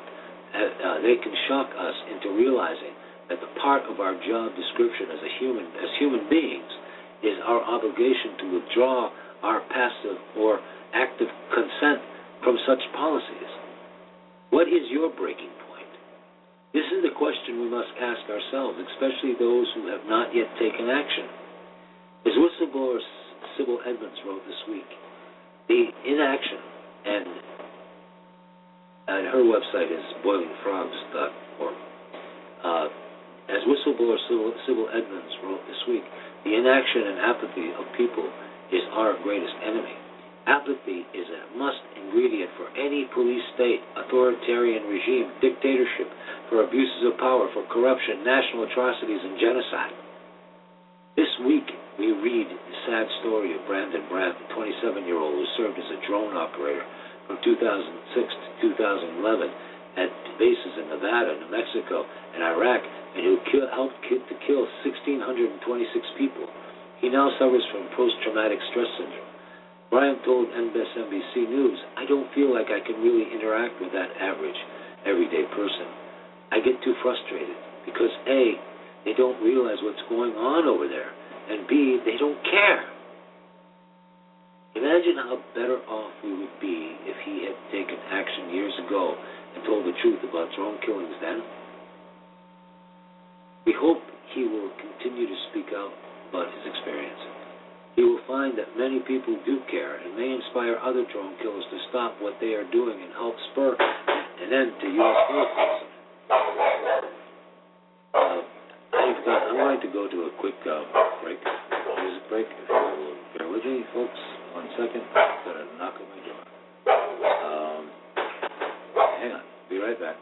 uh, they can shock us into realizing that the part of our job description as a human, as human beings, is our obligation to withdraw our passive or active consent from such policies. What is your breaking point? This is the question we must ask ourselves, especially those who have not yet taken action. As whistleblower Sybil Edmonds wrote this week, the inaction, and, and her website is boiling frogs dot org. Uh, as whistleblower Sybil, Sybil Edmonds wrote this week, the inaction and apathy of people is our greatest enemy. Apathy is a must ingredient for any police state, authoritarian regime, dictatorship, for abuses of power, for corruption, national atrocities, and genocide. This week, we read the sad story of Brandon Brandt, a twenty-seven-year-old who served as a drone operator from two thousand six to two thousand eleven at bases in Nevada, New Mexico, and Iraq, and who kill, helped kill, to kill one thousand six hundred twenty-six people. He now suffers from post-traumatic stress syndrome. Brian told N B C News, "I don't feel like I can really interact with that average, everyday person. I get too frustrated because A, they don't realize what's going on over there, and B, they don't care." Imagine how better off we would be if he had taken action years ago and told the truth about drone killings then. We hope he will continue to speak out about his experience. He will find that many people do care and may inspire other drone killers to stop what they are doing and help spur an end to U S militarism. Uh, I've got, I'm going to go to a quick uh, break. Music break. If you will bear with me, folks. One second. I've got a knock on my door. Um, hang on. Be right back.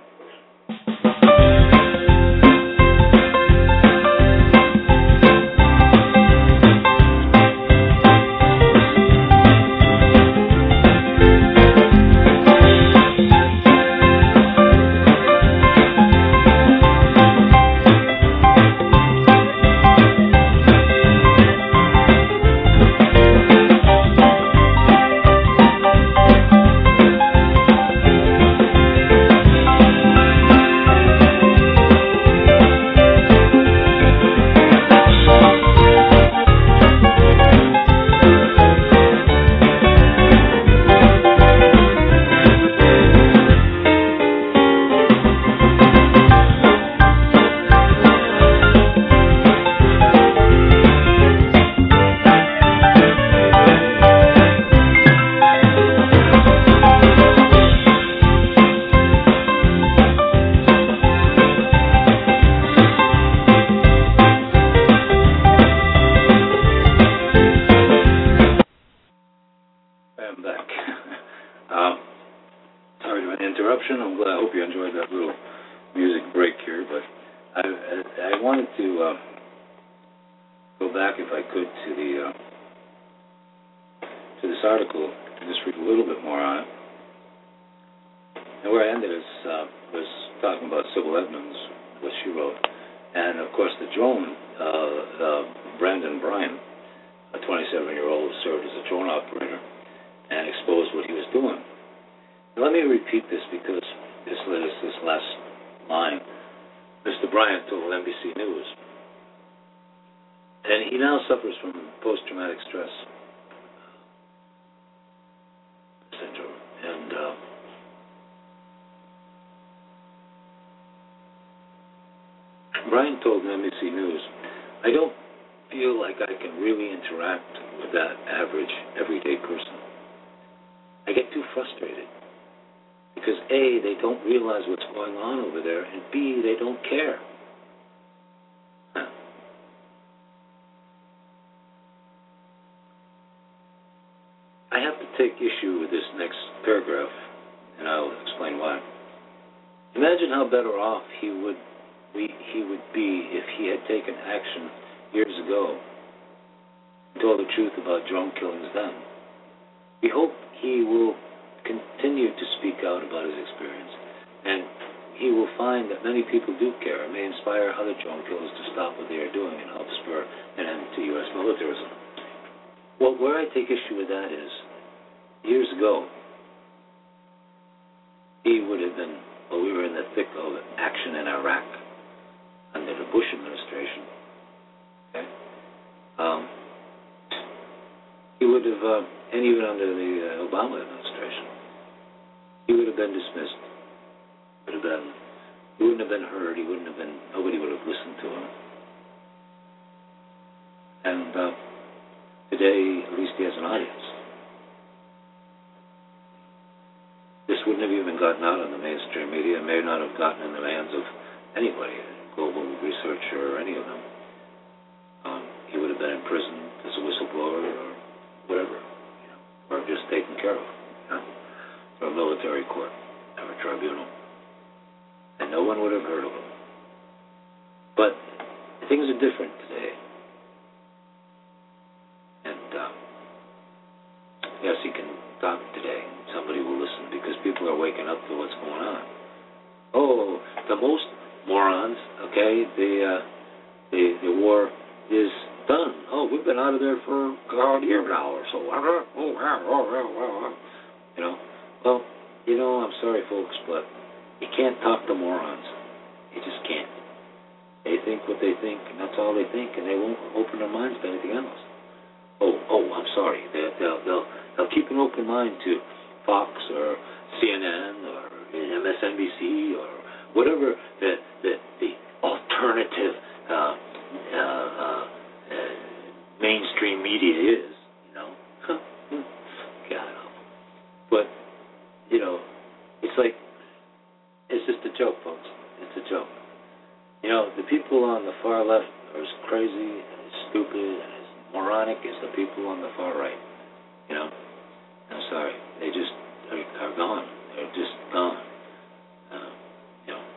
Brian told N B C News, "I don't feel like I can really interact with that average, everyday person. I get too frustrated because A, they don't realize what's going on over there, and B, they don't care." Huh. I have to take issue with this next paragraph, and I'll explain why. Imagine how better off he would we, he would be if he had taken action years ago and told the truth about drone killings then. We hope he will continue to speak out about his experience, and he will find that many people do care and may inspire other drone killers to stop what they are doing and help spur an end to U S militarism. Well, where I take issue with that is, years ago, he would have been Well, we were in the thick of action in Iraq under the Bush administration. Okay, um, he would have, uh, and even under the uh, Obama administration, he would have been dismissed. Would have been, he wouldn't have been heard. He wouldn't have been. Nobody would have listened to him. And uh, today, at least he has an audience. This wouldn't have even gotten out on the mainstream media. It may not have gotten in the hands of anybody, a global researcher or any of them. Um, he would have been in prison as a whistleblower or whatever, you know, or just taken care of, you know, or a military court or a tribunal. And no one would have heard of him. But things are different today. And um, yes, he can talk today. Somebody will listen because people are waking up to what's going on. Oh, the most morons, okay, the uh, the the war is done. Oh, we've been out of there for a year now or so. Oh, wow, wow, wow, wow. You know, well, you know, I'm sorry, folks, but you can't talk to morons. You just can't. They think what they think, and that's all they think, and they won't open their minds to anything else. Oh, oh, I'm sorry. They, they'll, they'll, they'll keep an open mind to Fox or C N N or M S N B C or whatever the the, the alternative uh, uh, uh, uh, mainstream media is, you know. God, but you know, it's like it's just a joke, folks. It's a joke. You know, the people on the far left are as crazy and as stupid and as moronic as the people on the far right. You know, I'm sorry, they just are, are gone. They're just gone. Uh, you know.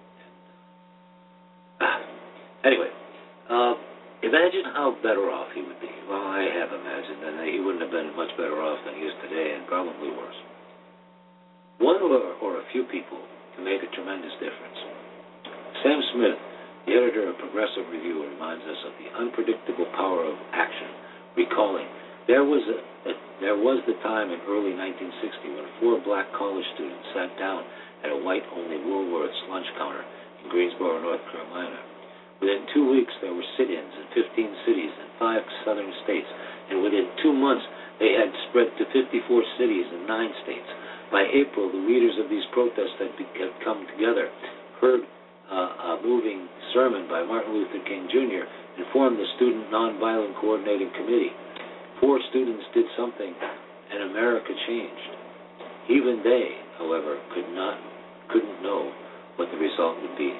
Ah. Anyway, uh, imagine how better off he would be. Well, I have imagined, and he wouldn't have been much better off than he is today, and probably worse. One or, or a few people can make a tremendous difference. Sam Smith, the editor of Progressive Review, reminds us of the unpredictable power of action, recalling, there was a, a, there was the time in early nineteen sixty when four black college students sat down at a white-only Woolworth's lunch counter in Greensboro, North Carolina. Within two weeks, there were sit-ins in fifteen cities and five southern states, and within two months, they had spread to fifty-four cities and nine states. By April, the leaders of these protests had, be, had come together, heard Uh, a moving sermon by Martin Luther King Junior and formed the Student Nonviolent Coordinating Committee. Four students did something, and America changed. Even they, however, could not, couldn't know what the result would be.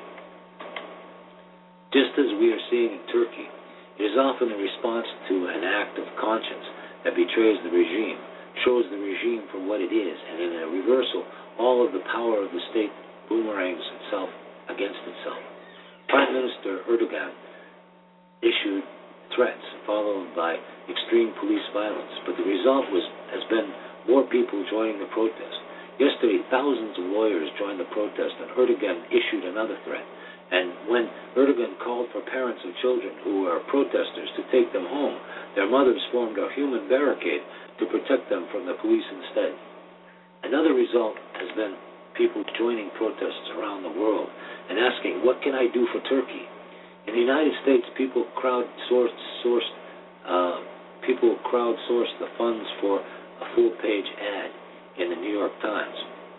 Just as we are seeing in Turkey, it is often in response to an act of conscience that betrays the regime, shows the regime for what it is, and in a reversal, all of the power of the state boomerangs itself against itself. Prime Minister Erdogan issued threats followed by extreme police violence, but the result was has been more people joining the protest. Yesterday, thousands of lawyers joined the protest, and Erdogan issued another threat. And when Erdogan called for parents of children who are protesters to take them home, their mothers formed a human barricade to protect them from the police instead. Another result has been people joining protests around the world and asking, what can I do for Turkey? In the United States, people crowdsourced sourced, uh, people crowdsourced the funds for a full-page ad in the New York Times.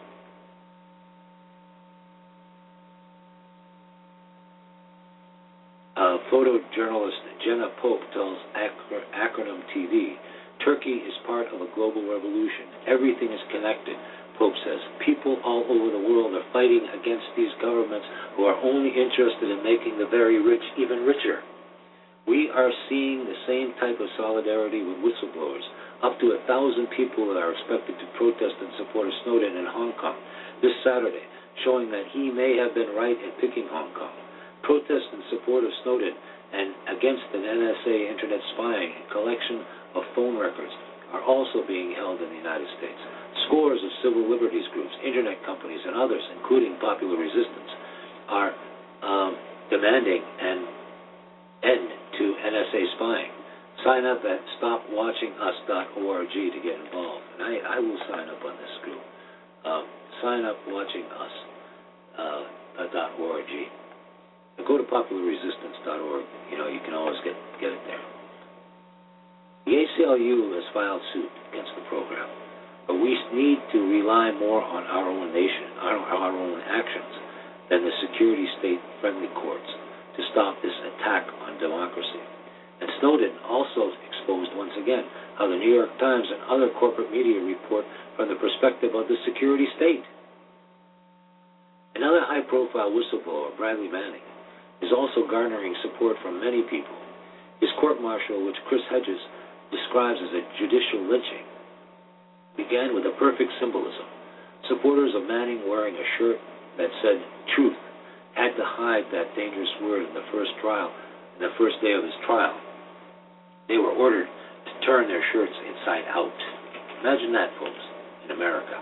Uh, photojournalist Jenna Pope tells Acro- Acronym T V, Turkey is part of a global revolution. Everything is connected. Pope says, people all over the world are fighting against these governments who are only interested in making the very rich even richer. We are seeing the same type of solidarity with whistleblowers. Up to a thousand people are expected to protest in support of Snowden in Hong Kong this Saturday, showing that he may have been right in picking Hong Kong. Protests in support of Snowden and against an N S A internet spying and collection of phone records are also being held in the United States. Scores of civil liberties groups, internet companies, and others, including Popular Resistance, are um, demanding an end to N S A spying. Sign up at stop watching us dot org to get involved. And I, I will sign up on this group. Um, sign up Watching Us. uh, dot org. Go to popular resistance dot org. You know, you can always get, get it there. The A C L U has filed suit against the program, but we need to rely more on our own nation, our, our own actions, than the security state-friendly courts to stop this attack on democracy. And Snowden also exposed once again how the New York Times and other corporate media report from the perspective of the security state. Another high-profile whistleblower, Bradley Manning, is also garnering support from many people. His court-martial, which Chris Hedges describes as a judicial lynching, began with a perfect symbolism. Supporters of Manning wearing a shirt that said truth had to hide that dangerous word in the first trial, in the first day of his trial. They were ordered to turn their shirts inside out. Imagine that, folks, in America.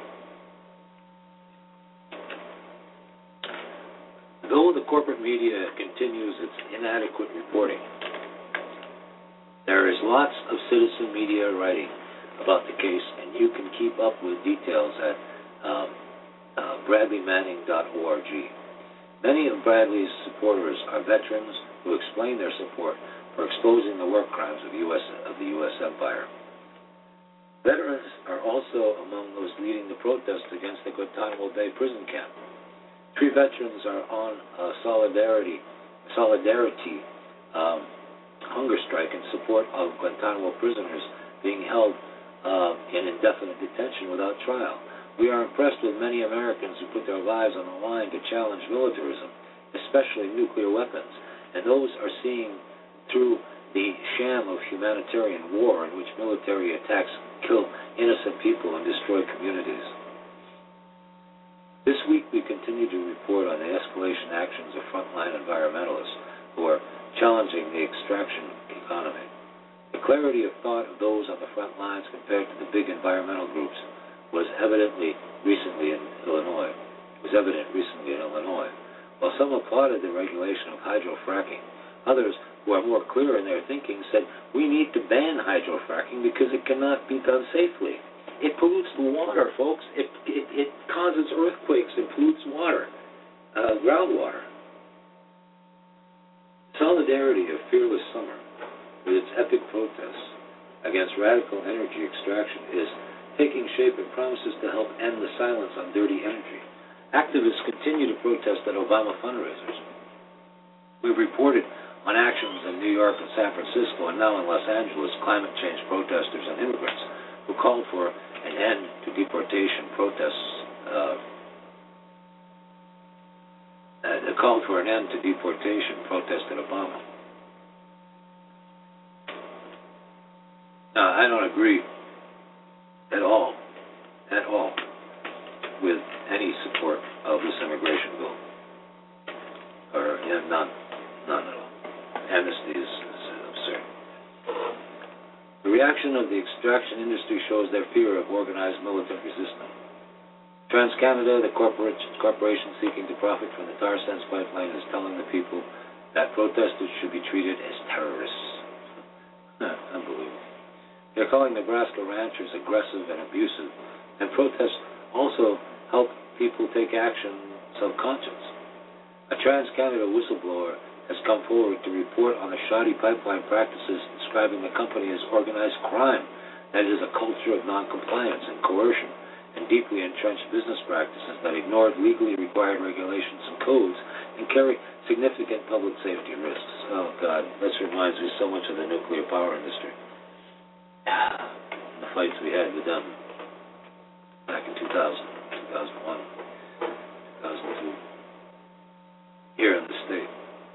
Though the corporate media continues its inadequate reporting, there is lots of citizen media writing about the case, and you can keep up with details at um, uh, bradley manning dot org. Many of Bradley's supporters are veterans who explain their support for exposing the war crimes of, U S, of the U S empire. Veterans are also among those leading the protests against the Guantanamo Bay prison camp. Three veterans are on a solidarity, solidarity um, hunger strike in support of Guantanamo prisoners being held uh, in indefinite detention without trial. We are impressed with many Americans who put their lives on the line to challenge militarism, especially nuclear weapons, and those are seeing through the sham of humanitarian war in which military attacks kill innocent people and destroy communities. This week we continue to report on the escalation actions of frontline environmentalists who are challenging the extraction economy. The clarity of thought of those on the front lines compared to the big environmental groups was evidently recently in Illinois. Was evident recently in Illinois. While some applauded the regulation of hydrofracking, others who are more clear in their thinking said we need to ban hydrofracking because it cannot be done safely. It pollutes the water, folks. It it, it causes earthquakes. It pollutes water, uh, groundwater. Solidarity of Fearless Summer, with its epic protests against radical energy extraction, is taking shape and promises to help end the silence on dirty energy. Activists continue to protest at Obama fundraisers. We've reported on actions in New York and San Francisco and now in Los Angeles, climate change protesters and immigrants who called for an end to deportation protests, uh, uh, called for an end to deportation protested Obama. Now, I don't agree at all, at all, with any support of this immigration bill, or yeah, none, none at all. Amnesty is, is absurd. The reaction of the extraction industry shows their fear of organized militant resistance. TransCanada, the corporation seeking to profit from the tar sands pipeline, is telling the people that protesters should be treated as terrorists. Unbelievable. They're calling Nebraska ranchers aggressive and abusive, and protests also help people take action self-conscious. A TransCanada whistleblower has come forward to report on the shoddy pipeline practices, describing the company as organized crime, that is, a culture of noncompliance and coercion, and deeply entrenched business practices that ignored legally required regulations and codes and carry significant public safety risks. Oh, God, this reminds me so much of the nuclear power industry. The fights we had with them back in two thousand, two thousand one, two thousand two, here in the state.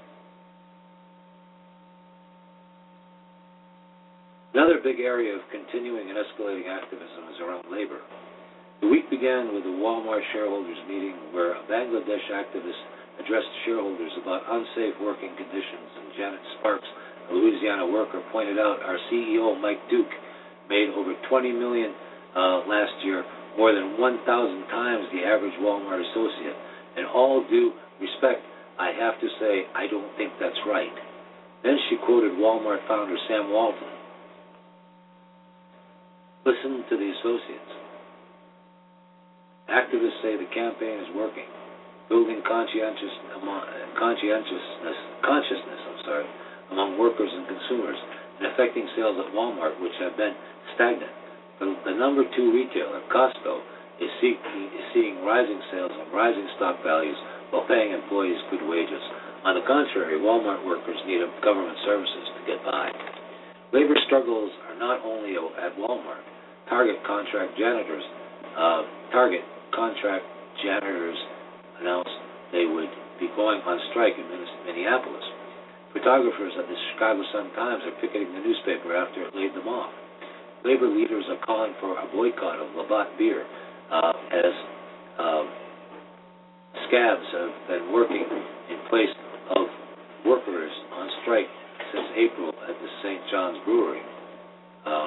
Another big area of continuing and escalating activism is around labor. The week began with a Walmart shareholders meeting where a Bangladesh activist addressed shareholders about unsafe working conditions, and Janet Sparks, a Louisiana worker, pointed out our C E O, Mike Duke, made over twenty million dollars uh, last year, more than one thousand times the average Walmart associate. In all due respect, I have to say I don't think that's right. Then she quoted Walmart founder Sam Walton. Listen to the associates. Activists say the campaign is working. building conscientious, among, conscientiousness, consciousness I'm sorry, among workers and consumers, and affecting sales at Walmart, which have been stagnant. The, the number two retailer, Costco, is, seek, is seeing rising sales and rising stock values while paying employees good wages. On the contrary, Walmart workers need government services to get by. Labor struggles are not only at Walmart. Target contract janitors, uh, Target contract janitors announced they would be going on strike in Minneapolis. Photographers at the Chicago Sun-Times are picketing the newspaper after it laid them off. Labor leaders are calling for a boycott of Labatt beer uh, as uh, scabs have been working in place of workers on strike since April at the Saint John's Brewery. Um,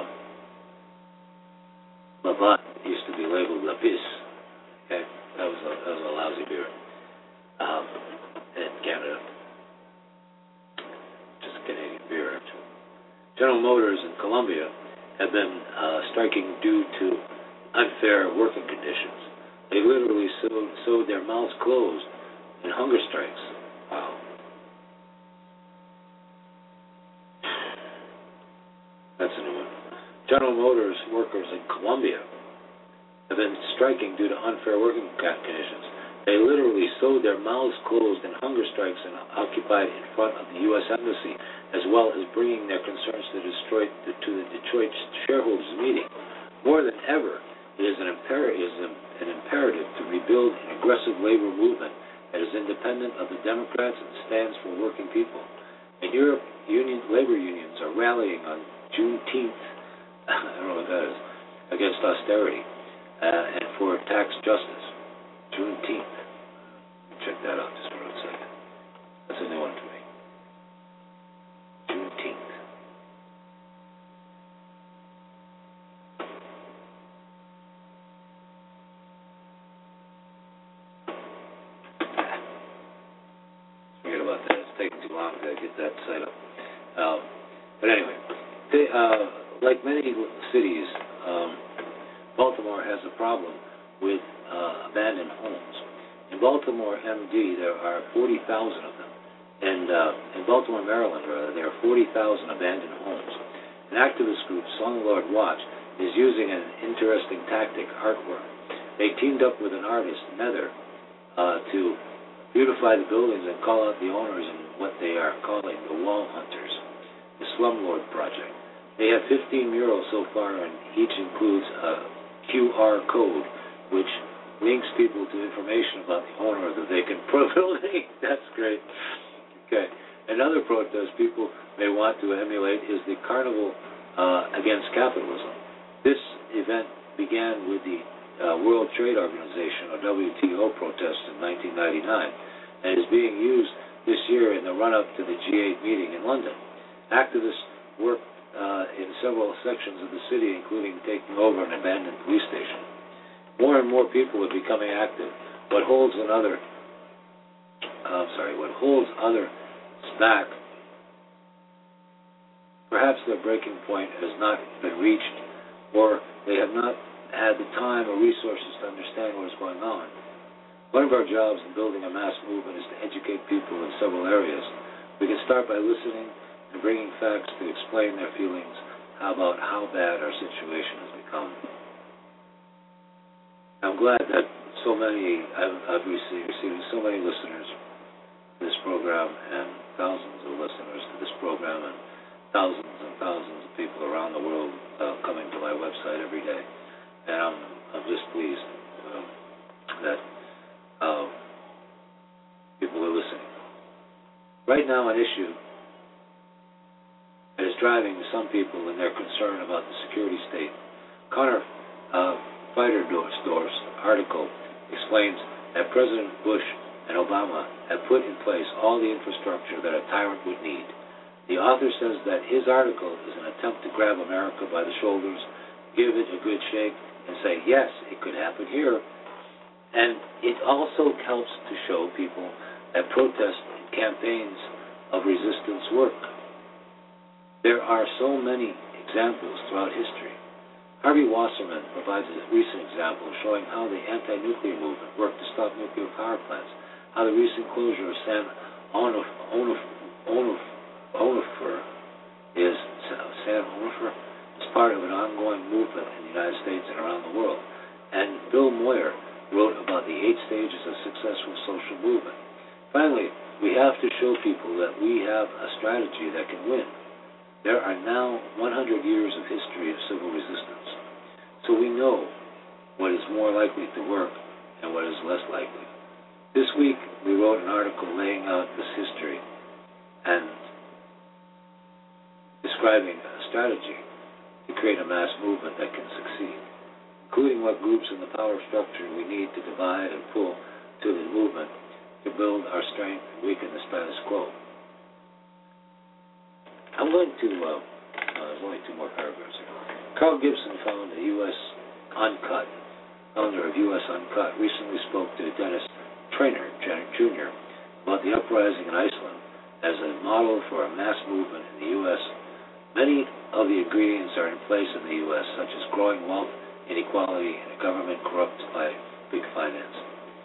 Labatt used to be labeled La Pisse. Okay, that was a, that was a lousy beer um, in Canada. Just a Canadian beer, actually. General Motors in Colombia have been uh, striking due to unfair working conditions. They literally sewed, sewed their mouths closed in hunger strikes. Wow. That's a new one. General Motors workers in Colombia have been striking due to unfair working conditions. They literally sewed their mouths closed in hunger strikes and occupied in front of the U S Embassy, as well as bringing their concerns to, Detroit, to the Detroit shareholders meeting. More than ever, it is an, imper- it is an imperative to rebuild an aggressive labor movement that is independent of the Democrats and stands for working people. In Europe, union, labor unions are rallying on Juneteenth, I don't know what that is, against austerity uh, and for tax justice. Juneteenth. Check that out just for a second. That's a new one to me. Juneteenth. Forget about that. It's taking too long to get that set up. Um, but anyway, they, uh, like many cities, um, Baltimore has a problem with uh, abandoned homes. In Baltimore, M D, there are forty thousand of them. And uh, in Baltimore, Maryland, rather, there are forty thousand abandoned homes. An activist group, Songlord Watch, is using an interesting tactic, artwork. They teamed up with an artist, Nether, uh, to beautify the buildings and call out the owners in what they are calling the Wall Hunters, the Slumlord Project. They have fifteen murals so far, and each includes a Q R code, which links people to information about the owner of the vacant building. That's great. Okay. Another protest people may want to emulate is the Carnival uh, Against Capitalism. This event began with the uh, World Trade Organization, or W T O, protests in nineteen ninety-nine, and is being used this year in the run-up to the G eight meeting in London. Activists work uh, in several sections of the city, including taking over an abandoned police station. More and more people are becoming active. What holds another, uh, sorry, what holds others back, perhaps their breaking point has not been reached, or they have not had the time or resources to understand what is going on. One of our jobs in building a mass movement is to educate people in several areas. We can start by listening and bringing facts to explain their feelings about how bad our situation has become. I'm glad that so many, I've, I've received, received so many listeners to this program, and thousands of listeners to this program, and thousands and thousands of people around the world uh, coming to my website every day. And I'm, I'm just pleased um, that uh, people are listening. Right now, an issue that is driving some people in their concern about the security state. Connor uh, Fiderdorf's article explains that President Bush and Obama have put in place all the infrastructure that a tyrant would need. The author says that his article is an attempt to grab America by the shoulders, give it a good shake, and say, yes, it could happen here. And it also helps to show people that protest and campaigns of resistance work. There are so many examples throughout history. Harvey Wasserman provides a recent example showing how the anti-nuclear movement worked to stop nuclear power plants. how the recent closure of San Onuf, Onuf, Onuf, Onufur is San Onufur is part of an ongoing movement in the United States and around the world. And Bill Moyer wrote about the eight stages of successful social movement. Finally, we have to show people that we have a strategy that can win. There are now one hundred years of history of civil resistance, so we know what is more likely to work and what is less likely. This week, we wrote an article laying out this history and describing a strategy to create a mass movement that can succeed, including what groups in the power structure we need to divide and pull to the movement to build our strength and weaken the status quo. I'm going to, uh, uh, there's only two more paragraphs here. Carl Gibson found a U S Uncut, founder of U S Uncut, recently spoke to Dennis Trainer, Junior, about the uprising in Iceland as a model for a mass movement in the U S. Many of the ingredients are in place in the U S, such as growing wealth, inequality, and a government corrupted by big finance.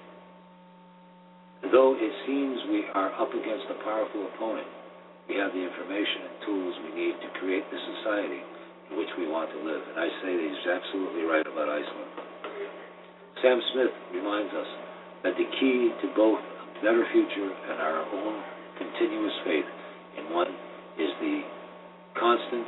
Though it seems we are up against a powerful opponent, we have the information and tools we need to create the society in which we want to live. And I say that he's absolutely right about Iceland. Sam Smith reminds us that the key to both a better future and our own continuous faith in one is the constant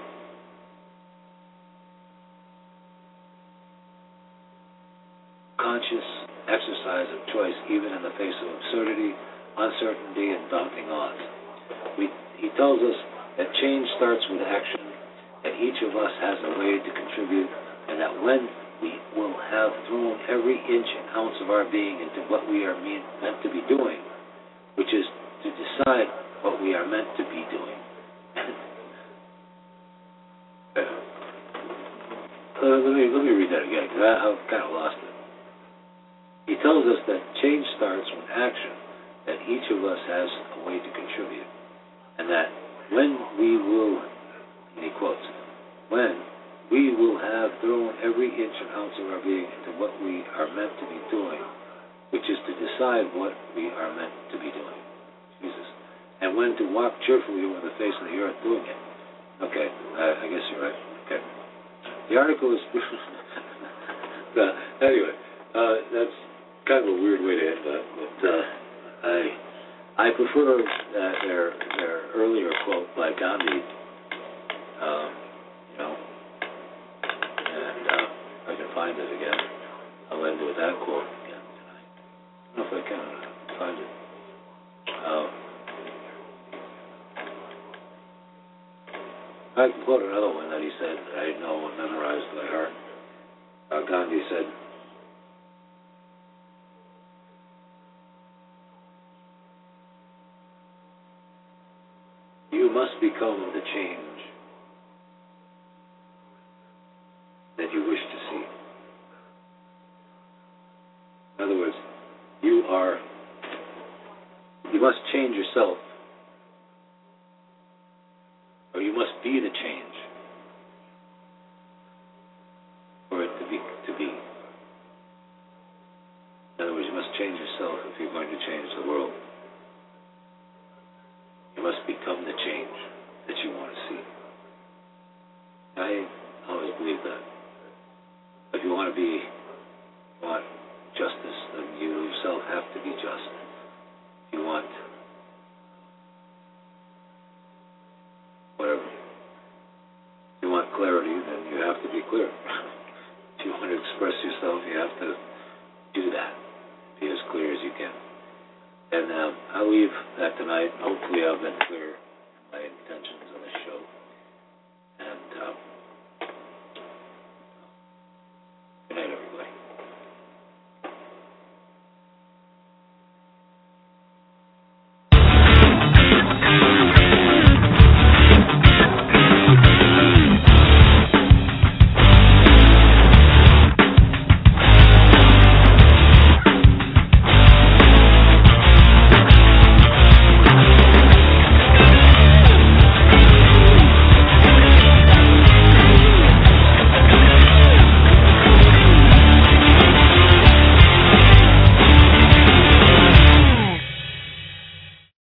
conscious exercise of choice, even in the face of absurdity, uncertainty, and daunting odds. We, he tells us that change starts with action, that each of us has a way to contribute, and that when we will have thrown every inch and ounce of our being into what we are mean, meant to be doing, which is to decide what we are meant to be doing. uh, let me let me read that again, because I've kind of lost it. He tells us that change starts with action, that each of us has a way to contribute, and that when we will, and he quotes, when we will have thrown every inch and ounce of our being into what we are meant to be doing, which is to decide what we are meant to be doing. Jesus. And when to walk cheerfully over the face of the earth doing it. Okay, I, I guess you're right. Okay. The article is... uh, anyway, uh, that's kind of a weird way to end that, but uh, I I prefer uh, their their earlier quote by Gandhi. Um, you know, and uh, if I can find it again, I'll end with that quote again tonight. I don't know if I can find it. Um, I can quote another one that he said that I know and memorized by heart. Uh, Gandhi said, "You must become the change that you wish to see." In other words, you are, you must change yourself, or you must be the change for it to be, to be. In other words, you must change yourself if you're going to change the world. You must become the change that you want to see. I always believe that. If you want to be, want justice, then you yourself have to be just. If you want whatever. If you want clarity, then you have to be clear. If you want to express yourself, you have to do that. Be as clear as you can. And um, I'll leave that tonight. Hopefully I've been clear in my intentions on this show. And um, good night, everybody.